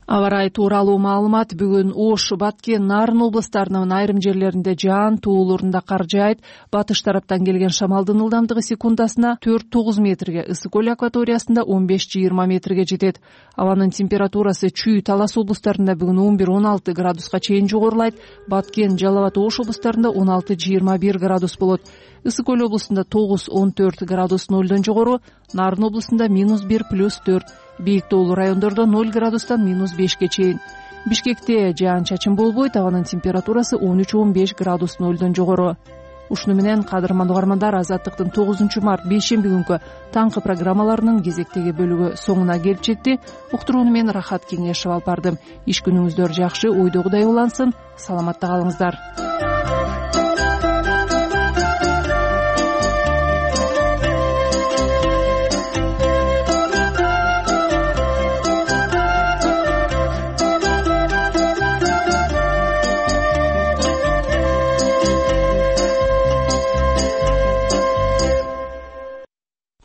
Аба ырайы тууралуу маалымат. Бүгүн Ош, Баткен, Нарын облустарынын айрым жерлеринде жаан, туулурунда кар жаайт. Батыш тараптан келген шамалдын ылдамдыгы секундасына 4-9 метрге, ысык көл акваториясында 15-20 метрге жетет. Абанын температурасы Чүй, Талас облустарында бүгүн 11-16 градуска чейин жогорулайт. Баткен, Жалал Абад, Ош облустарында 16-21 градус болот. Ысык көл облусунда 9-14 градус нөлдөн жогору, Нарын облусунда -1 + 4. Бийик тоолуу райондордо 0 градустан -5ке чейин. Бишкекте жаан чачын болбойт, абанын температурасы 13-15 градус нөлдөн жогору. Ушуну менен кадырман угармандар, Азаттыктын 9 март бейшемби күнкү таңкы программаларынын кезектеги бөлүгү соңуна келип жетти. Уктурууну мен Рахат Кеңешев алып бардым. Иш күнүңүздөр жакшы, ойдогудай улансын. Саламатта калыңыздар.